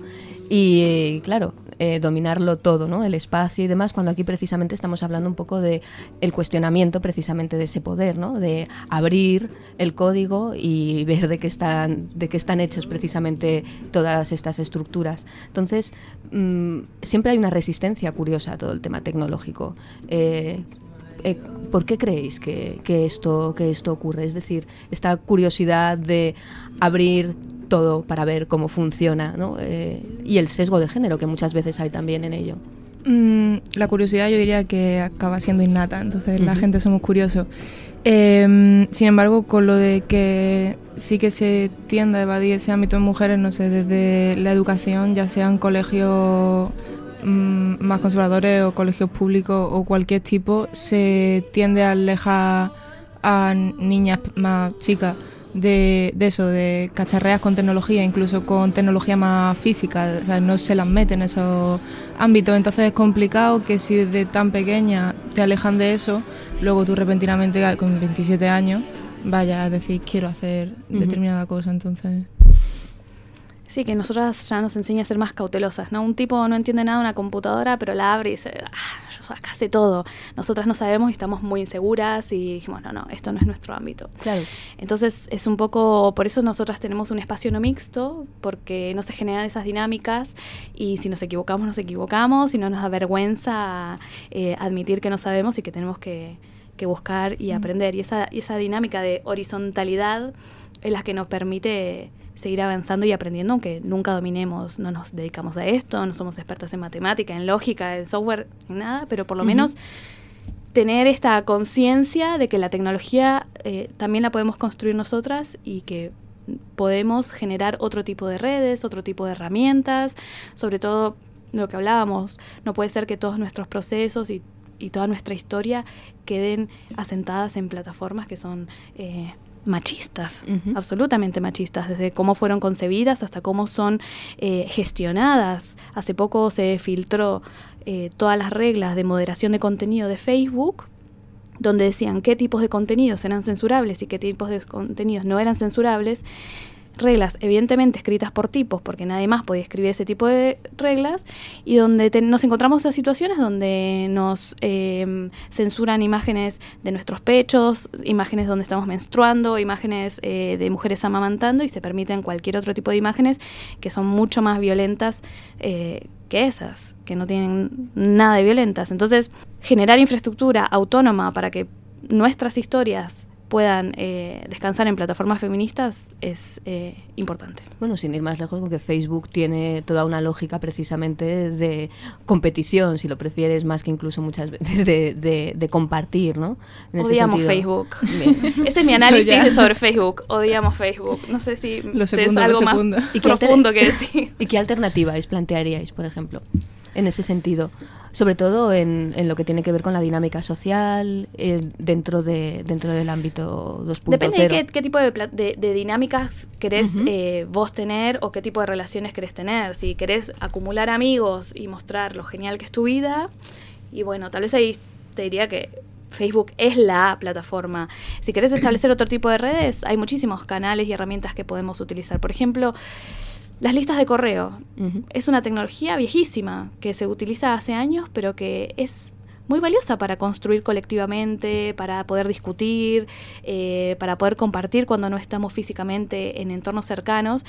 Y claro, eh, dominarlo todo, ¿no? El espacio y demás, cuando aquí precisamente estamos hablando un poco de el cuestionamiento precisamente de ese poder, ¿no? De abrir el código y ver de qué están, de qué están hechos precisamente todas estas estructuras. Entonces, mmm, siempre hay una resistencia curiosa a todo el tema tecnológico. Eh, eh, ¿Por qué creéis que, que, esto, que esto ocurre? Es decir, esta curiosidad de abrir todo para ver cómo funciona, ¿no? Eh, y el sesgo de género que muchas veces hay también en ello. Mm, la curiosidad yo diría que acaba siendo innata, entonces uh-huh. la gente somos curiosos. Eh, sin embargo, con lo de que sí que se tiende a evadir ese ámbito en mujeres, no sé, desde la educación, ya sean colegios mm, más conservadores o colegios públicos o cualquier tipo, se tiende a alejar a niñas más chicas De, de eso, de cacharreas con tecnología, incluso con tecnología más física, o sea, no se las mete en esos ámbitos, entonces es complicado que si desde tan pequeña te alejan de eso, luego tú repentinamente con veintisiete años vayas a decir quiero hacer uh-huh. determinada cosa, entonces... Sí, que nosotras ya nos enseña a ser más cautelosas, ¿no? Un tipo no entiende nada de una computadora, pero la abre y dice, ah, yo acá sé todo. Nosotras no sabemos y estamos muy inseguras y dijimos, no, no, esto no es nuestro ámbito. Claro. Entonces es un poco, por eso nosotras tenemos un espacio no mixto, porque no se generan esas dinámicas y si nos equivocamos, nos equivocamos y no nos da vergüenza eh, admitir que no sabemos y que tenemos que, que buscar y mm. aprender. Y esa, y esa dinámica de horizontalidad es la que nos permite seguir avanzando y aprendiendo, aunque nunca dominemos, no nos dedicamos a esto, no somos expertas en matemática, en lógica, en software, en nada, pero por lo uh-huh. menos tener esta conciencia de que la tecnología eh, también la podemos construir nosotras y que podemos generar otro tipo de redes, otro tipo de herramientas, sobre todo lo que hablábamos, no puede ser que todos nuestros procesos y, y toda nuestra historia queden asentadas en plataformas que son... Eh, machistas, uh-huh. absolutamente machistas, desde cómo fueron concebidas hasta cómo son eh, gestionadas. Hace poco se filtró eh, todas las reglas de moderación de contenido de Facebook, donde decían qué tipos de contenidos eran censurables y qué tipos de contenidos no eran censurables. Reglas evidentemente escritas por tipos, porque nadie más podía escribir ese tipo de reglas, y donde te, nos encontramos en situaciones donde nos eh, censuran imágenes de nuestros pechos, imágenes donde estamos menstruando, imágenes eh, de mujeres amamantando, y se permiten cualquier otro tipo de imágenes que son mucho más violentas eh, que esas, que no tienen nada de violentas. Entonces, generar infraestructura autónoma para que nuestras historias puedan eh, descansar en plataformas feministas es eh, importante. Bueno, sin ir más lejos, porque Facebook tiene toda una lógica precisamente de competición, si lo prefieres, más que incluso muchas veces de, de, de compartir, ¿no? En Odiamos ese Facebook. Ese es mi análisis sobre Facebook. Odiamos Facebook. No sé si lo segundo, algo lo más segundo. ¿Y profundo que decir. ¿Y qué alternativas plantearíais, por ejemplo, en ese sentido? Sobre todo en, en lo que tiene que ver con la dinámica social eh, dentro de dentro del ámbito dos punto cero. Depende de qué, qué tipo de, de, de dinámicas querés uh-huh. eh, vos tener o qué tipo de relaciones querés tener. Si querés acumular amigos y mostrar lo genial que es tu vida, y bueno, tal vez ahí te diría que Facebook es la plataforma. Si querés establecer otro tipo de redes, hay muchísimos canales y herramientas que podemos utilizar. Por ejemplo, las listas de correo. Uh-huh. Es una tecnología viejísima que se utiliza hace años, pero que es muy valiosa para construir colectivamente, para poder discutir, eh, para poder compartir cuando no estamos físicamente en entornos cercanos.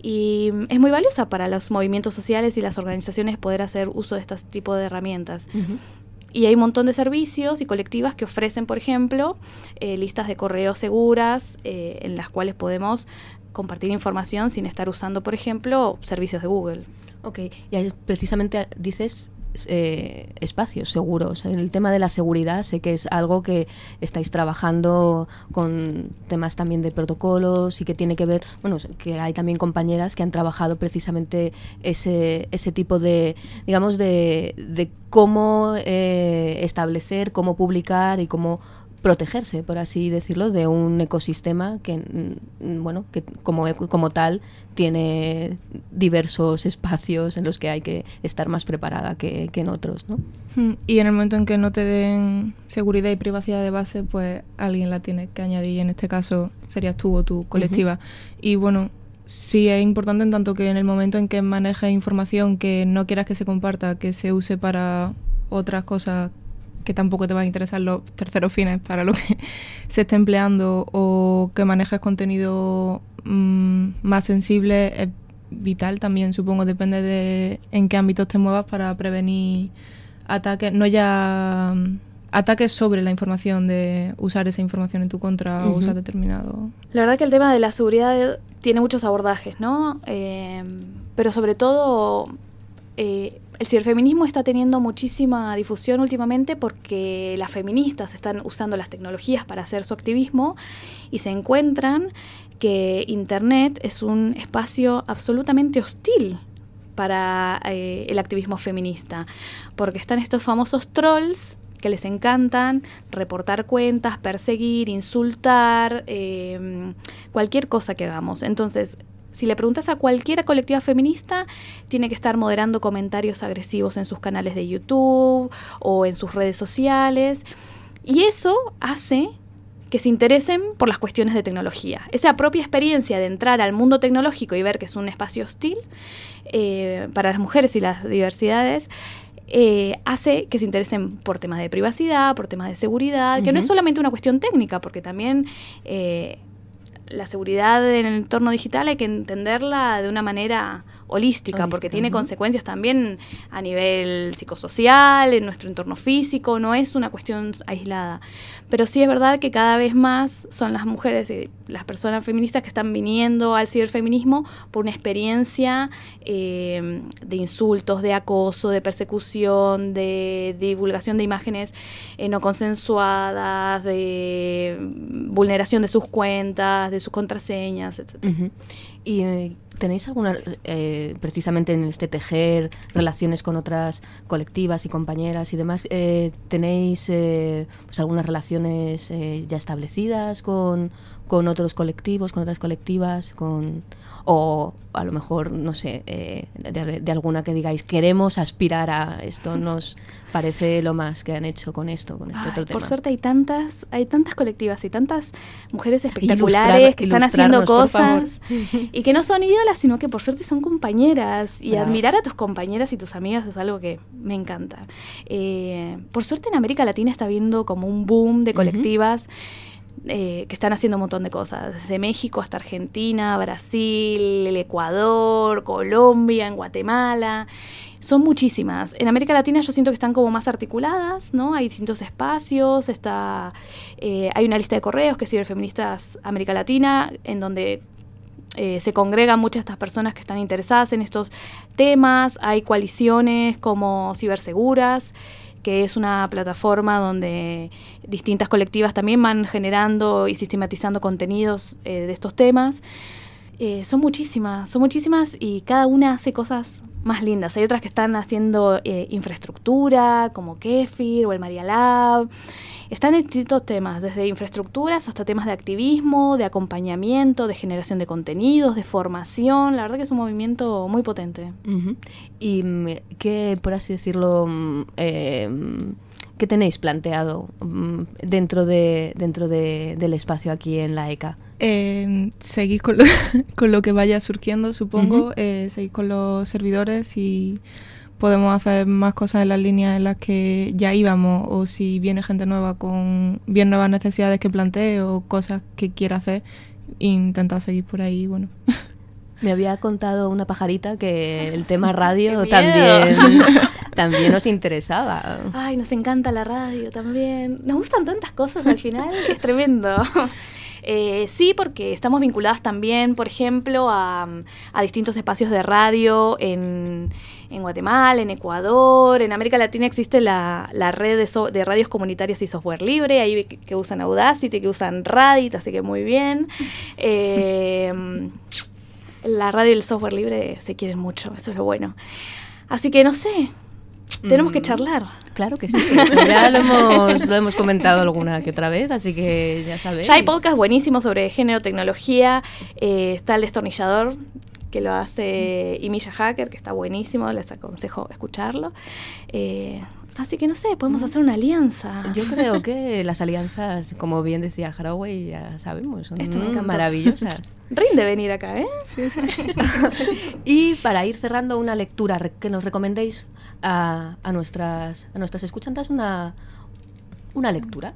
Y es muy valiosa para los movimientos sociales y las organizaciones poder hacer uso de este tipo de herramientas. Uh-huh. Y hay un montón de servicios y colectivas que ofrecen, por ejemplo, eh, listas de correo seguras eh, en las cuales podemos compartir información sin estar usando, por ejemplo, servicios de Google. Ok, y ahí precisamente dices eh, espacios seguros. El tema de la seguridad sé que es algo que estáis trabajando con temas también de protocolos y que tiene que ver, bueno, que hay también compañeras que han trabajado precisamente ese, ese tipo de, digamos, de, de cómo eh, establecer, cómo publicar y cómo protegerse, por así decirlo, de un ecosistema que, bueno, que como, como tal tiene diversos espacios en los que hay que estar más preparada que, que en otros, ¿no? Y en el momento en que no te den seguridad y privacidad de base, pues alguien la tiene que añadir, y en este caso serías tú o tu colectiva. Uh-huh. Y bueno, sí es importante en tanto que en el momento en que manejes información que no quieras que se comparta, que se use para otras cosas que tampoco te van a interesar los terceros fines para lo que se esté empleando, o que manejes contenido mmm, más sensible, es vital también, supongo, depende de en qué ámbitos te muevas para prevenir ataques, no ya um, ataques sobre la información, de usar esa información en tu contra uh-huh. o usar determinado... La verdad que el tema de la seguridad tiene muchos abordajes, ¿no? Eh, pero sobre todo... Eh, el ciberfeminismo está teniendo muchísima difusión últimamente porque las feministas están usando las tecnologías para hacer su activismo y se encuentran que Internet es un espacio absolutamente hostil para eh, el activismo feminista, porque están estos famosos trolls que les encantan reportar cuentas, perseguir, insultar, eh, cualquier cosa que hagamos. Entonces, si le preguntas a cualquier colectiva feminista, tiene que estar moderando comentarios agresivos en sus canales de YouTube o en sus redes sociales. Y eso hace que se interesen por las cuestiones de tecnología. Esa propia experiencia de entrar al mundo tecnológico y ver que es un espacio hostil eh, para las mujeres y las diversidades, eh, hace que se interesen por temas de privacidad, por temas de seguridad, uh-huh. que no es solamente una cuestión técnica, porque también... Eh, la seguridad en el entorno digital hay que entenderla de una manera holística, holística porque tiene ¿no? consecuencias también a nivel psicosocial, en nuestro entorno físico, no es una cuestión aislada. Pero sí es verdad que cada vez más son las mujeres y las personas feministas que están viniendo al ciberfeminismo por una experiencia eh, de insultos, de acoso, de persecución, de, de divulgación de imágenes eh, no consensuadas, de vulneración de sus cuentas, de sus contraseñas, etcétera. Uh-huh. Y eh, ¿tenéis alguna, eh, precisamente en este tejer relaciones con otras colectivas y compañeras y demás, eh, tenéis eh, pues algunas relaciones eh, ya establecidas con, con otros colectivos, con otras colectivas, con o a lo mejor, no sé, eh, de, de alguna que digáis, queremos aspirar a esto, nos parece lo más que han hecho con esto, con este Ay, otro tema? Por suerte hay tantas, hay tantas colectivas y tantas mujeres espectaculares Ilustrar, que están haciendo cosas y que no son ídolas, sino que por suerte son compañeras, y claro. admirar a tus compañeras y tus amigas es algo que me encanta. Eh, por suerte en América Latina está habiendo como un boom de colectivas uh-huh. Eh, que están haciendo un montón de cosas, desde México hasta Argentina, Brasil, el Ecuador, Colombia, en Guatemala. Son muchísimas. En América Latina yo siento que están como más articuladas, ¿no? Hay distintos espacios, está, eh, hay una lista de correos que es Ciberfeministas América Latina, en donde eh, se congregan muchas de estas personas que están interesadas en estos temas. Hay coaliciones como Ciberseguras, que es una plataforma donde distintas colectivas también van generando y sistematizando contenidos eh, de estos temas. Eh, son muchísimas, son muchísimas y cada una hace cosas más lindas. Hay otras que están haciendo eh, infraestructura, como Kefir o el Maria Lab. Están en distintos temas, desde infraestructuras hasta temas de activismo, de acompañamiento, de generación de contenidos, de formación. La verdad que es un movimiento muy potente. Uh-huh. ¿Y qué, por así decirlo, eh, qué tenéis planteado dentro de dentro de, del espacio aquí en la E C A? Eh, seguís con lo, con lo que vaya surgiendo, supongo. Uh-huh. Eh, seguís con los servidores y podemos hacer más cosas en las líneas en las que ya íbamos, o si viene gente nueva con bien nuevas necesidades que plantee o cosas que quiera hacer, intentar seguir por ahí, bueno. Me había contado una pajarita que el tema radio también, también nos interesaba. Ay, nos encanta la radio también. Nos gustan tantas cosas al final, es tremendo. Eh, sí, porque estamos vinculadas también, por ejemplo, a, a distintos espacios de radio en, en Guatemala, en Ecuador, en América Latina existe la, la red de, so, de radios comunitarias y software libre, ahí que, que usan Audacity, que usan Radit, así que muy bien. Eh, la radio y el software libre se quieren mucho, eso es lo bueno. Así que no sé, tenemos mm. que charlar. Claro que sí, ya lo hemos, lo hemos comentado alguna que otra vez, así que ya sabéis. Ya hay podcast buenísimos sobre género, tecnología, eh, está El Destornillador, que lo hace Emilia Hacker, que está buenísimo, les aconsejo escucharlo. Eh, así que no sé, podemos hacer una alianza. Yo creo que las alianzas, como bien decía Haraway, ya sabemos, son Esto me maravillosas. Rinde venir acá, ¿eh? Sí, sí. Y para ir cerrando, una lectura que nos recomendéis a, a, nuestras, a nuestras escuchantes, una, una lectura.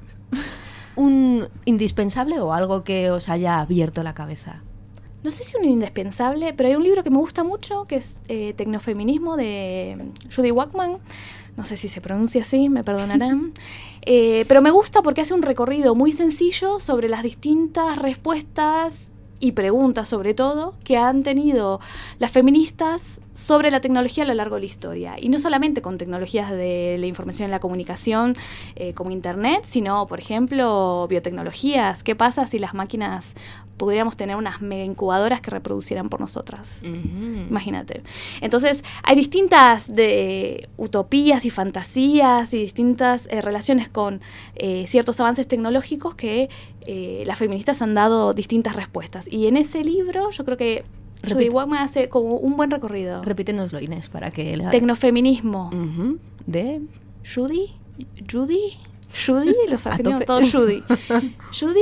Un indispensable o algo que os haya abierto la cabeza. No sé si un indispensable, pero hay un libro que me gusta mucho, que es eh, Tecnofeminismo, de Judy Wachman. No sé si se pronuncia así, me perdonarán. eh, pero me gusta porque hace un recorrido muy sencillo sobre las distintas respuestas y preguntas, sobre todo, que han tenido las feministas sobre la tecnología a lo largo de la historia. Y no solamente con tecnologías de la información y la comunicación eh, como Internet, sino, por ejemplo, biotecnologías. ¿Qué pasa si las máquinas pudiéramos tener unas mega incubadoras que reproducieran por nosotras? Uh-huh. Imagínate. Entonces, hay distintas de utopías y fantasías y distintas eh, relaciones con eh, ciertos avances tecnológicos que eh, las feministas han dado distintas respuestas. Y en ese libro, yo creo que Judy Wachman hace como un buen recorrido. Repítenoslo, Inés, para que le... Tecnofeminismo. Uh-huh. ¿De? Judy. Judy. Judy. Los argentinos todos Judy. Judy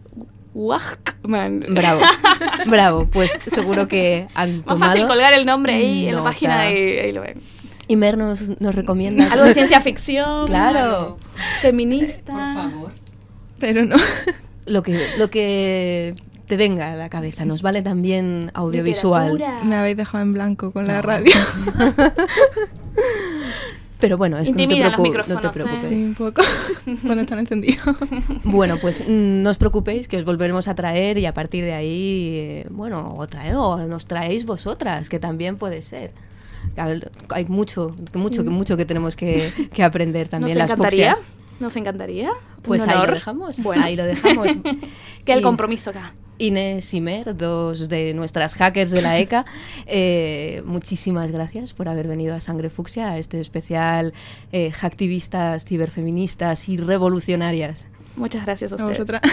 Wachman. Bravo. Bravo. Pues seguro que han tomado... Más fácil colgar el nombre ahí nota. En la página y ahí lo ven. Y Mer nos, nos recomienda... Algo de ciencia ficción. Claro. Feminista. Por favor. Pero no. Lo que... Lo que te venga a la cabeza, nos vale también audiovisual. Literatura. Me habéis dejado en blanco con no. la radio. Pero bueno, es, no, te preocup- no te preocupes. ¿eh? Sí, un poco, cuando están encendidos. Bueno, pues no os preocupéis, que os volveremos a traer y a partir de ahí, eh, bueno, o, traer, o nos traéis vosotras, que también puede ser. Hay mucho, mucho, sí. mucho que tenemos que, que aprender también. ¿Nos las encantaría? fucsias. ¿Nos encantaría? Pues ahí lo dejamos. Bueno. Ahí lo dejamos. Queda el compromiso acá. Inés y Mer, dos de nuestras hackers de la E C A, eh, muchísimas gracias por haber venido a Sangre Fucsia, a este especial eh, hacktivistas, ciberfeministas y revolucionarias. Muchas gracias a ustedes. A vosotras.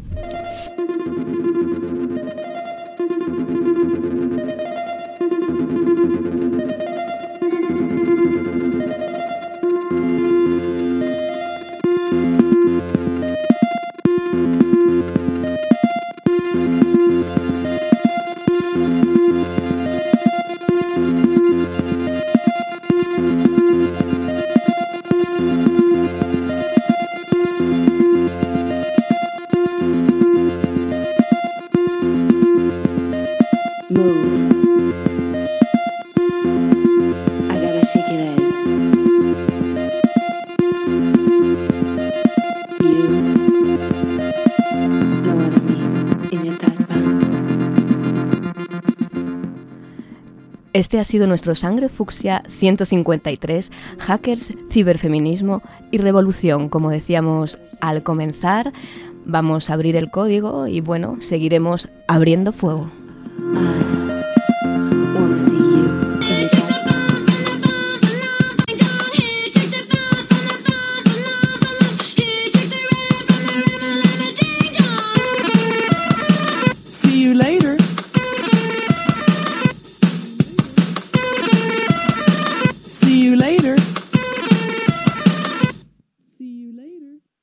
Este ha sido nuestro Sangre Fucsia ciento cincuenta y tres, hackers, ciberfeminismo y revolución. Como decíamos al comenzar, vamos a abrir el código y bueno, seguiremos abriendo fuego.